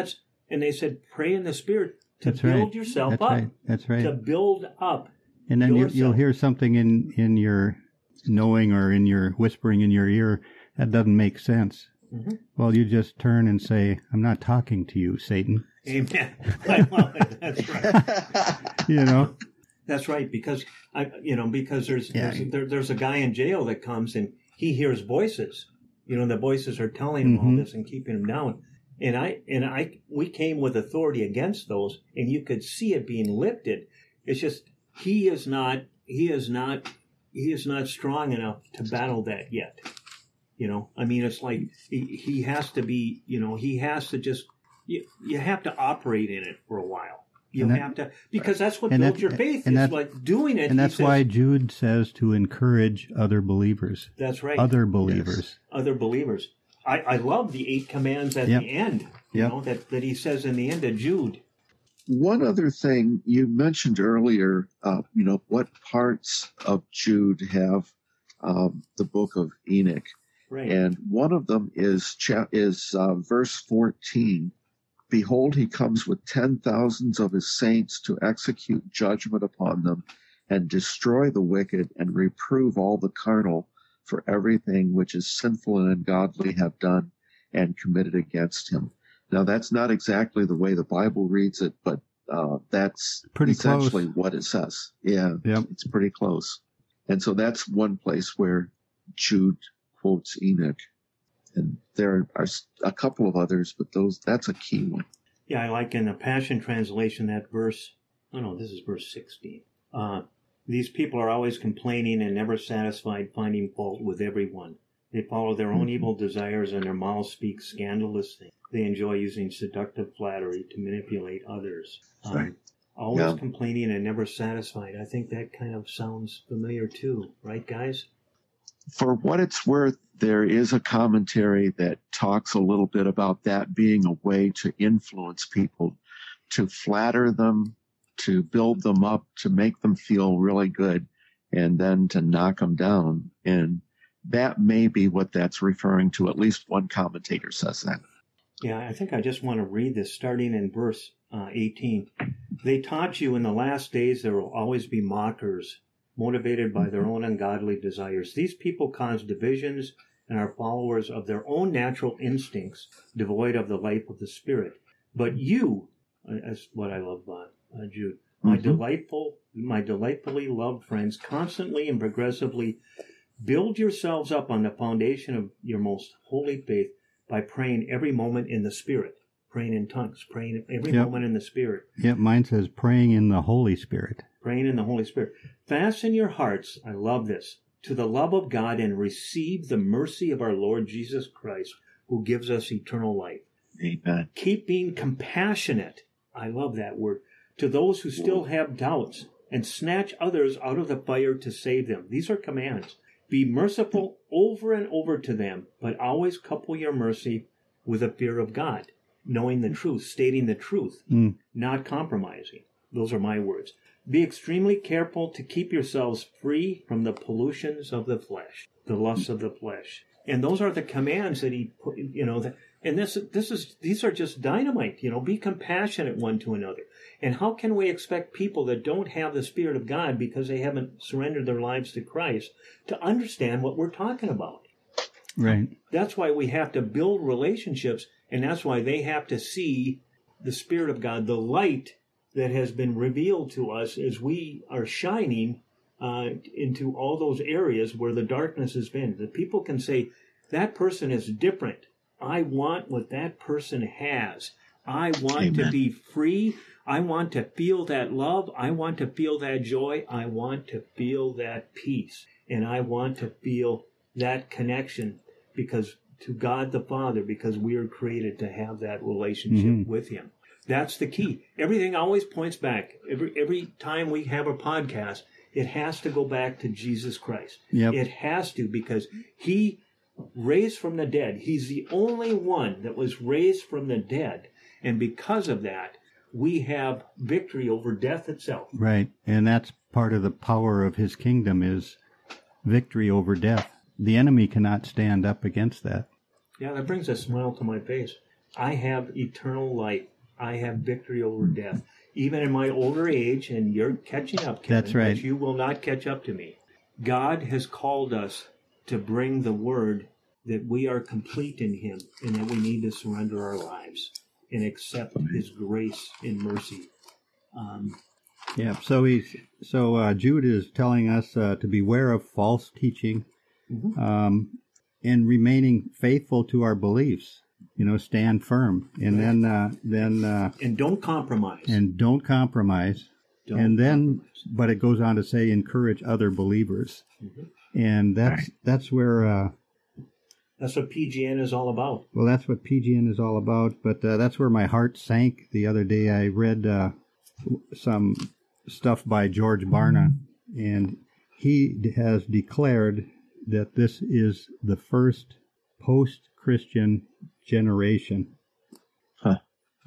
And they said, pray in the Spirit to That's build right. yourself That's up. right. That's right. To build up. And then you, yourself. you'll hear something in, in your knowing or in your whispering in your ear that doesn't make sense. Mm-hmm. Well, you just turn and say, I'm not talking to you, Satan. Amen. I love it. That's right. You know? That's right. Because, I, you know, because there's, Yeah. there's, there, there's a guy in jail that comes and he hears voices. You know, the voices are telling him Mm-hmm. all this and keeping him down. And I, and I, we came with authority against those, and you could see it being lifted. It's just, he is not, he is not, he is not strong enough to battle that yet. You know, I mean, it's like he, he has to be, you know, he has to just, you, you have to operate in it for a while. You that, have to, because that's what and builds that, your faith, and is that, like doing it. And that's says, why Jude says to encourage other believers. That's right. Other believers. Yes. Other believers. I, I love the eight commands at yep. the end, you yep. know, that, that he says in the end of Jude. One other thing you mentioned earlier, uh, you know, what parts of Jude have um, the book of Enoch. Right. And one of them is cha- is uh, verse fourteen. Behold, he comes with ten thousands of his saints to execute judgment upon them and destroy the wicked and reprove all the carnal for everything which is sinful and ungodly have done and committed against him. Now, that's not exactly the way the Bible reads it, but uh, that's pretty essentially close. what it says. Yeah, yep. It's pretty close. And so that's one place where Jude quotes Enoch. And there are a couple of others, but those that's a key one. Yeah, I like in the Passion Translation that verse. Oh, no, this is verse sixteen. Uh, These people are always complaining and never satisfied, finding fault with everyone. They follow their own evil desires, and their mouths speak scandalous things. They enjoy using seductive flattery to manipulate others. Um, Right. Always Yeah. complaining and never satisfied. I think that kind of sounds familiar too, right, guys? For what it's worth, there is a commentary that talks a little bit about that being a way to influence people, to flatter them, to build them up, to make them feel really good, and then to knock them down. And that may be what that's referring to. At least one commentator says that. Yeah, I think I just want to read this starting in verse uh, eighteen. They taught you in the last days there will always be mockers, motivated by their own ungodly desires. These people cause divisions and are followers of their own natural instincts, devoid of the life of the Spirit. But you, uh, that's what I love about uh, Jude, my Mhm. delightful, my delightfully loved friends, constantly and progressively build yourselves up on the foundation of your most holy faith by praying every moment in the Spirit, praying in tongues, praying every Yep. moment in the Spirit. Yep, mine says praying in the Holy Spirit. Praying in the Holy Spirit. Fasten your hearts, I love this, to the love of God and receive the mercy of our Lord Jesus Christ, who gives us eternal life. Amen. Keep being compassionate, I love that word, to those who still have doubts, and snatch others out of the fire to save them. These are commands. Be merciful over and over to them, but always couple your mercy with a fear of God, knowing the truth, stating the truth, Mm. not compromising. Those are my words. Be extremely careful to keep yourselves free from the pollutions of the flesh, the lusts of the flesh. And those are the commands that he put, you know, that, and this, this is, these are just dynamite, you know, be compassionate one to another. And how can we expect people that don't have the Spirit of God because they haven't surrendered their lives to Christ to understand what we're talking about? Right. That's why we have to build relationships, and that's why they have to see the Spirit of God, the light that has been revealed to us as we are shining uh, into all those areas where the darkness has been. That people can say, that person is different. I want what that person has. I want Amen. to be free. I want to feel that love. I want to feel that joy. I want to feel that peace. And I want to feel that connection because to God the Father, because we are created to have that relationship Mhm. with Him. That's the key. Everything always points back. Every every time we have a podcast, it has to go back to Jesus Christ. Yep. It has to, because He raised from the dead. He's the only one that was raised from the dead. And because of that, we have victory over death itself. Right. And that's part of the power of his kingdom is victory over death. The enemy cannot stand up against that. Yeah, that brings a smile to my face. I have eternal life. I have victory over death. Even in my older age, and you're catching up, Kevin, That's right. but you will not catch up to me. God has called us to bring the word that we are complete in him and that we need to surrender our lives and accept his grace and mercy. Um, Yeah. So he's so uh, Jude is telling us uh, to beware of false teaching, Mhm. um, and remaining faithful to our beliefs. You know, stand firm, and then uh, then uh, and don't compromise. and don't compromise. Don't and then, compromise. but it goes on to say, encourage other believers, Mhm. and that's that's where. Uh, That's what P G N is all about. Well, that's what P G N is all about, but uh, that's where my heart sank the other day. I read uh, some stuff by George Barna, and he d- has declared that this is the first post-Christian generation. Huh.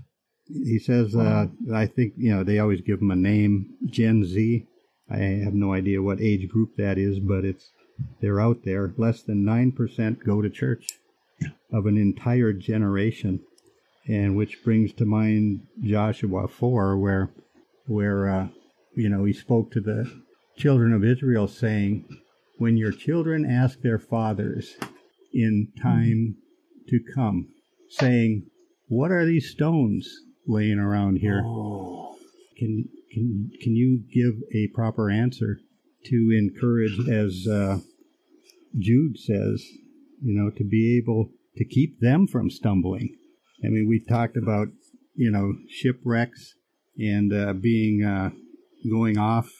He says, uh, I think, you know, they always give them a name, Gen Z. I have no idea what age group that is, but it's they're out there. Less than nine percent go to church of an entire generation. And which brings to mind Joshua four, where, where uh, you know, he spoke to the children of Israel saying, when your children ask their fathers in time to come, saying, what are these stones laying around here? Oh. Can, can, can you give a proper answer to encourage, as uh, Jude says, you know, to be able to keep them from stumbling? I mean, we talked about, you know, shipwrecks and uh, being, uh, going off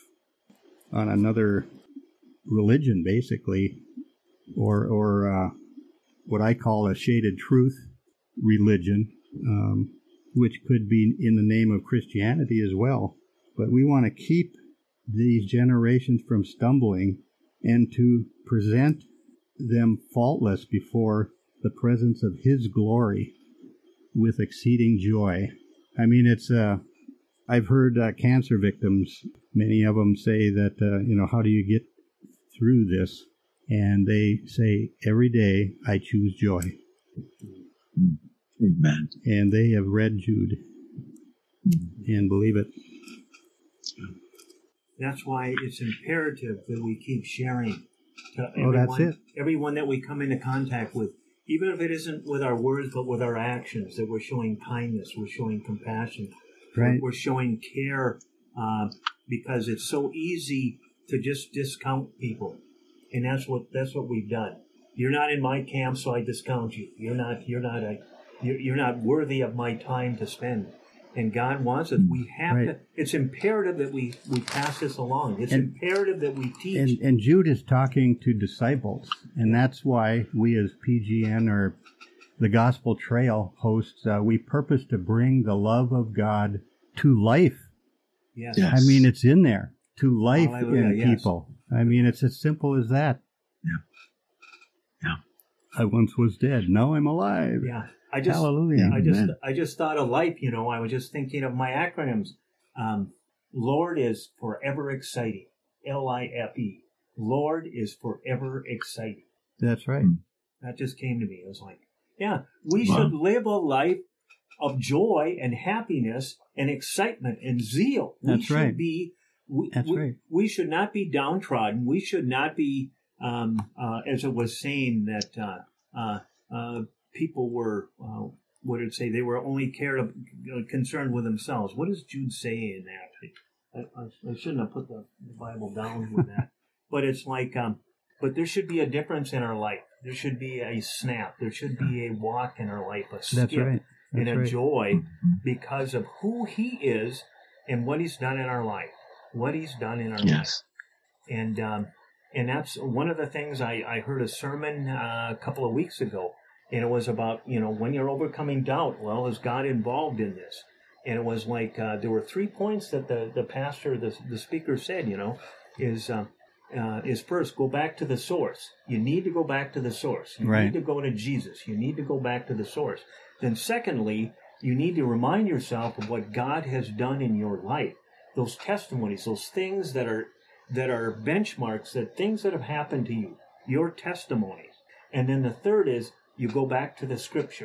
on another religion, basically, or, or uh, what I call a shaded truth religion, um, which could be in the name of Christianity as well. But we want to keep these generations from stumbling and to present them faultless before the presence of his glory with exceeding joy. I mean, it's, uh, I've heard uh, cancer victims, many of them say that, uh, you know, how do you get through this? And they say, every day I choose joy. Amen. And they have read Jude and believe it. That's why it's imperative that we keep sharing to Oh, everyone, that's it. everyone that we come into contact with, even if it isn't with our words, but with our actions, that we're showing kindness, we're showing compassion, Right. we're showing care, uh, because it's so easy to just discount people, and that's what that's what we've done. You're not in my camp, so I discount you. You're not. You're not a. You're, you're not worthy of my time to spend. And God wants us. We have Right. to. It's imperative that we, we pass this along. It's And- imperative that we teach. And, and Jude is talking to disciples, and that's why we as P G N or the Gospel Trail hosts, uh, we purpose to bring the love of God to life. yes. Yeah. I mean, it's in there, to life Hallelujah, in yes. people. I mean, it's as simple as that. Yeah. Yeah. I once was dead, now I'm alive. Yeah. I just. Hallelujah. I just. Amen. I just thought of life. You know. I was just thinking of my acronyms. Um, Lord is forever exciting. L I F E. Lord is forever exciting. That's right. That just came to me. It was like, yeah, we Wow. should live a life of joy and happiness and excitement and zeal. We That's should right. be. We, That's we, right. we should not be downtrodden. We should not be, um, uh, as it was saying that uh, uh, uh, people were. Uh, what did it say? They were only cared of, uh, concerned with themselves. What does Jude say in that? I, I, I shouldn't have put the, the Bible down with that. But it's like, um, but there should be a difference in our life. There should be a snap. There should be a walk in our life, a skip That's right. and That's a right. joy because of who he is and what he's done in our life. What he's done in our life. Yes. And um, and that's one of the things I, I heard a sermon uh, a couple of weeks ago, and it was about, you know, when you're overcoming doubt, well, is God involved in this? And it was like uh, there were three points that the, the pastor, the, the speaker said, you know, is um, uh, is first, go back to the source. You need to go back to the source. You Right. need to go to Jesus. You need to go back to the source. Then secondly, you need to remind yourself of what God has done in your life. Those testimonies, those things that are that are benchmarks, that things that have happened to you, your testimonies. And then the third is you go back to the scripture.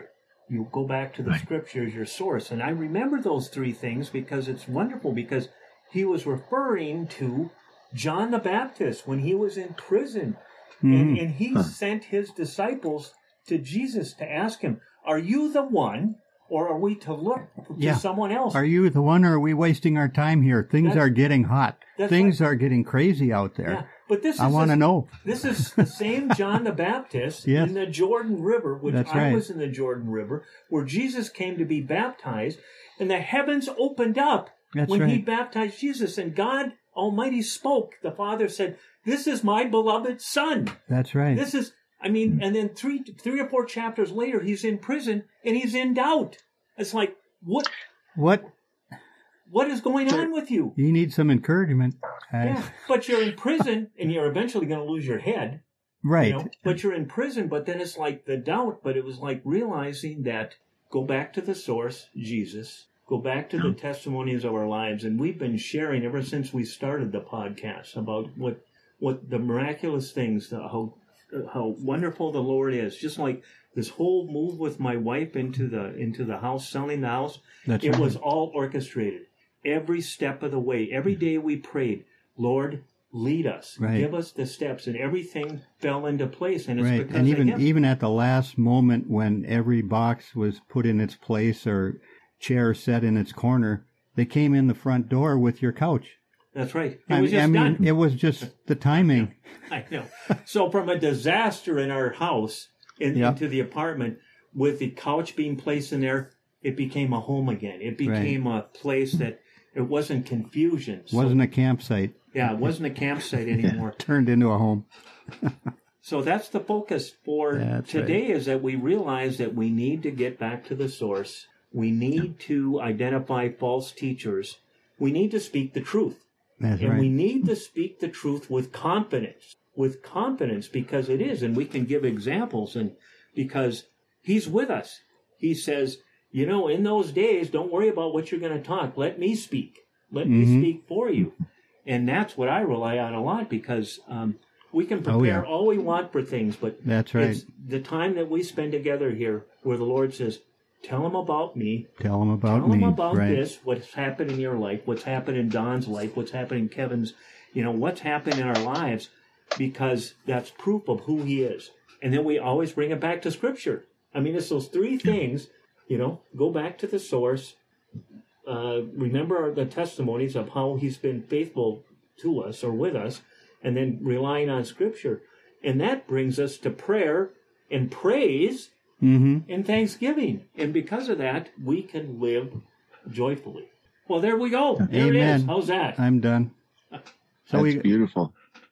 You go back to the Right. Scripture as your source. And I remember those three things because it's wonderful, because he was referring to John the Baptist when he was in prison. Mhm. And, and he Huh. sent his disciples to Jesus to ask him, are you the one, or are we to look to Yeah. someone else? Are you the one, or are we wasting our time here? Things That's- are getting hot. that's Things are getting crazy out there. Yeah, but this is I want to the- know. This is the same John the Baptist Yes. in the Jordan River, which That's I right. was in the Jordan River, where Jesus came to be baptized, and the heavens opened up That's when he right. baptized Jesus, and God Almighty spoke. The Father said, "This is my beloved Son." That's right. This is, I mean, and then three, three or four chapters later, he's in prison and he's in doubt. It's like, what, What? what is going on with you? You need some encouragement. I- Yeah, but you're in prison and you're eventually going to lose your head. Right. You know, but you're in prison, but then it's like the doubt, but it was like realizing that go back to the source, Jesus, go back to the testimonies of our lives. And we've been sharing ever since we started the podcast about what, what the miraculous things, the, how, how wonderful the Lord is. Just like this whole move with my wife into the, into the house, selling the house, That's it right. was all orchestrated. Every step of the way, every day we prayed, Lord, lead us, Right. give us the steps, and everything fell into place. And it's Right. because And even of him. even at the last moment when every box was put in its place or chair set in its corner, they came in the front door with your couch. That's right. It I, was just I mean, done. it was just the timing. I know. So from a disaster in our house in, Yep. into the apartment, with the couch being placed in there, it became a home again. It became a place that it wasn't confusion. So, Wasn't a campsite. yeah, it wasn't a campsite anymore. Turned into a home. So that's the focus for That's today, is that we realize that we need to get back to the source. We need to identify false teachers. We need to speak the truth. That's And we right. need to speak the truth with confidence, with confidence, because it is, and we can give examples, and because he's with us. He says, you know, in those days, don't worry about what you're going to talk. Let me speak. Let me Mhm. speak for you. And that's what I rely on a lot, because um, we can Oh, prepare yeah. all we want for things, but That's right. it's the time that we spend together here where the Lord says, tell them about me. Tell them about Tell me. them about right. this, what's happened in your life, what's happened in Don's life, what's happened in Kevin's, you know, what's happened in our lives, because that's proof of who he is. And then we always bring it back to Scripture. I mean, it's those three things, you know, go back to the source, uh, remember the testimonies of how he's been faithful to us or with us, and then relying on Scripture. And that brings us to prayer and praise Mm-hmm. and thanksgiving. And because of that, we can live joyfully. Well, there we go. There it is. Amen. How's that? I'm done. So That's we, beautiful.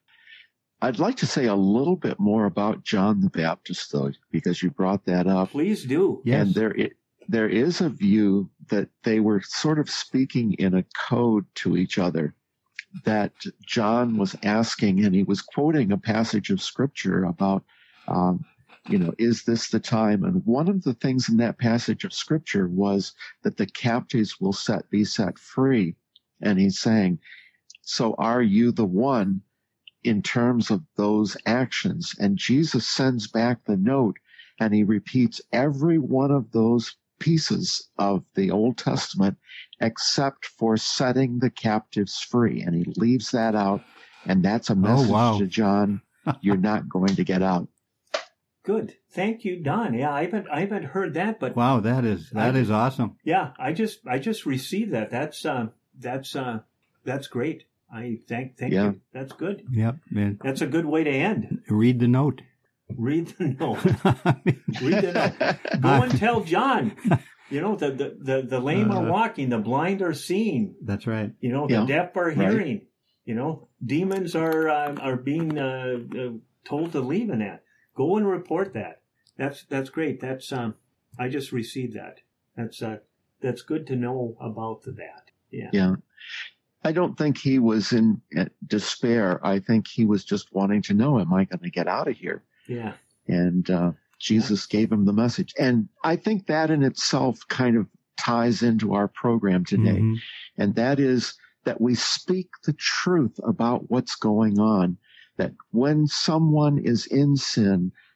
I'd like to say a little bit more about John the Baptist, though, because you brought that up. Please do. yes. And there, i- there is a view that they were sort of speaking in a code to each other, that John was asking, and he was quoting a passage of Scripture about, um, you know, is this the time? And one of the things in that passage of Scripture was that the captives will set be set free. And he's saying, so are you the one in terms of those actions? And Jesus sends back the note, and he repeats every one of those pieces of the Old Testament except for setting the captives free. And he leaves that out. And that's a message wow. to John. You're not going to get out. Good. Thank you, Don. Yeah, I haven't I haven't heard that, but Wow, that is that I- is awesome. yeah, I just I just received that. That's uh, that's uh, that's great. I thank thank Yeah. you. That's good. Yep. And That's a good way to end. read the note. Read the note. Read the note. Go and tell John. You know, the the the, the lame are Uh, walking, the blind are seeing. That's right. You know, the Yeah, deaf are right. hearing. You know, demons are uh, are being uh, uh, told to leave in that. Go and report that. That's that's great. That's um, I just received that. That's uh, that's good to know about that. Yeah. Yeah. I don't think he was in uh, despair. I think he was just wanting to know, am I going to get out of here? Yeah. And uh, Jesus gave him the message. And I think that in itself kind of ties into our program today. Mhm. And that is that we speak the truth about what's going on. That when someone is in sin,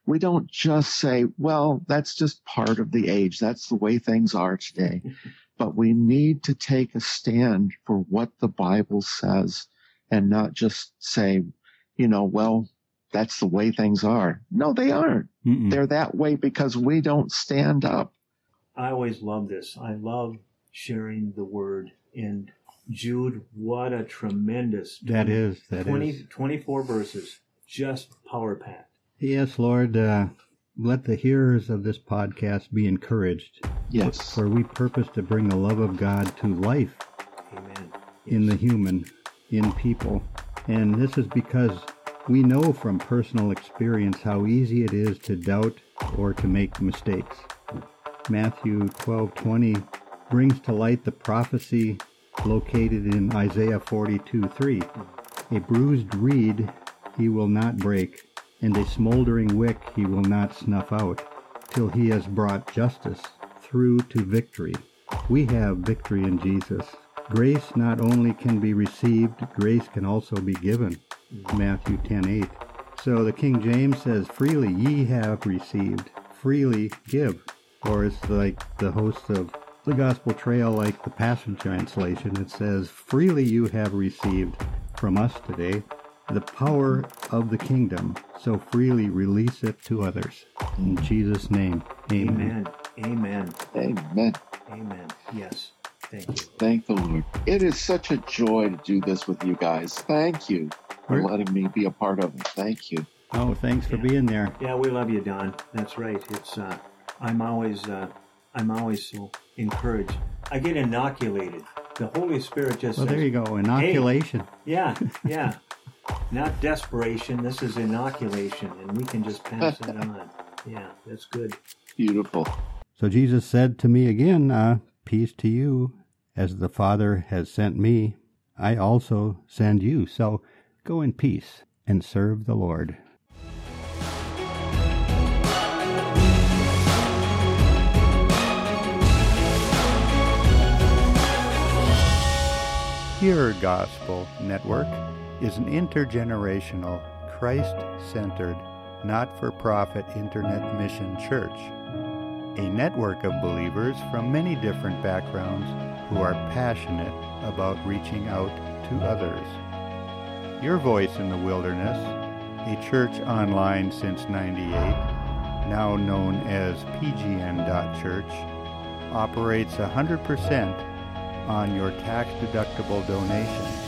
we don't just say, well, that's just part of the age. That's the way things are today. But we need to take a stand for what the Bible says and not just say, you know, well, that's the way things are. No, they aren't. Mm-mm. They're that way because we don't stand up. I always love this. I love sharing the word. And Jude, what a tremendous that is that twenty, is twenty-four verses, just power packed. Yes, Lord, uh, let the hearers of this podcast be encouraged. Yes, for, for we purpose to bring the love of God to life. Amen. In the human, in people, and this is because we know from personal experience how easy it is to doubt or to make mistakes. Matthew twelve twenty brings to light the prophecy located in Isaiah forty-two three. A bruised reed he will not break, and a smoldering wick he will not snuff out, till he has brought justice through to victory. We have victory in Jesus. Grace not only can be received, grace can also be given. Matthew ten eight. So the King James says, freely ye have received, freely give. Or it's like the host of the Gospel Trail, like the Passion Translation, it says, freely you have received from us today the power of the kingdom, so freely release it to others. In Jesus' name, amen. Amen. Amen. Amen. Amen. Yes. Thank you. Thank the Lord. It is such a joy to do this with you guys. Thank you for letting me be a part of it. Thank you. Oh, thanks for yeah. being there. Yeah, we love you, Don. That's right. It's uh, I'm always uh, I'm always so encouraged. I get inoculated. The Holy Spirit just well, says, there you go, inoculation. Hey. Yeah, yeah. Not desperation. This is inoculation, and we can just pass that on. Yeah, that's good. Beautiful. So Jesus said to me again, uh, peace to you, as the Father has sent me, I also send you. So go in peace and serve the Lord. Your Gospel Network is an intergenerational, Christ-centered, not-for-profit internet mission church. A network of believers from many different backgrounds who are passionate about reaching out to others. Your Voice in the Wilderness, a church online since ninety-eight, now known as P G N dot church, operates one hundred percent on your tax-deductible donations.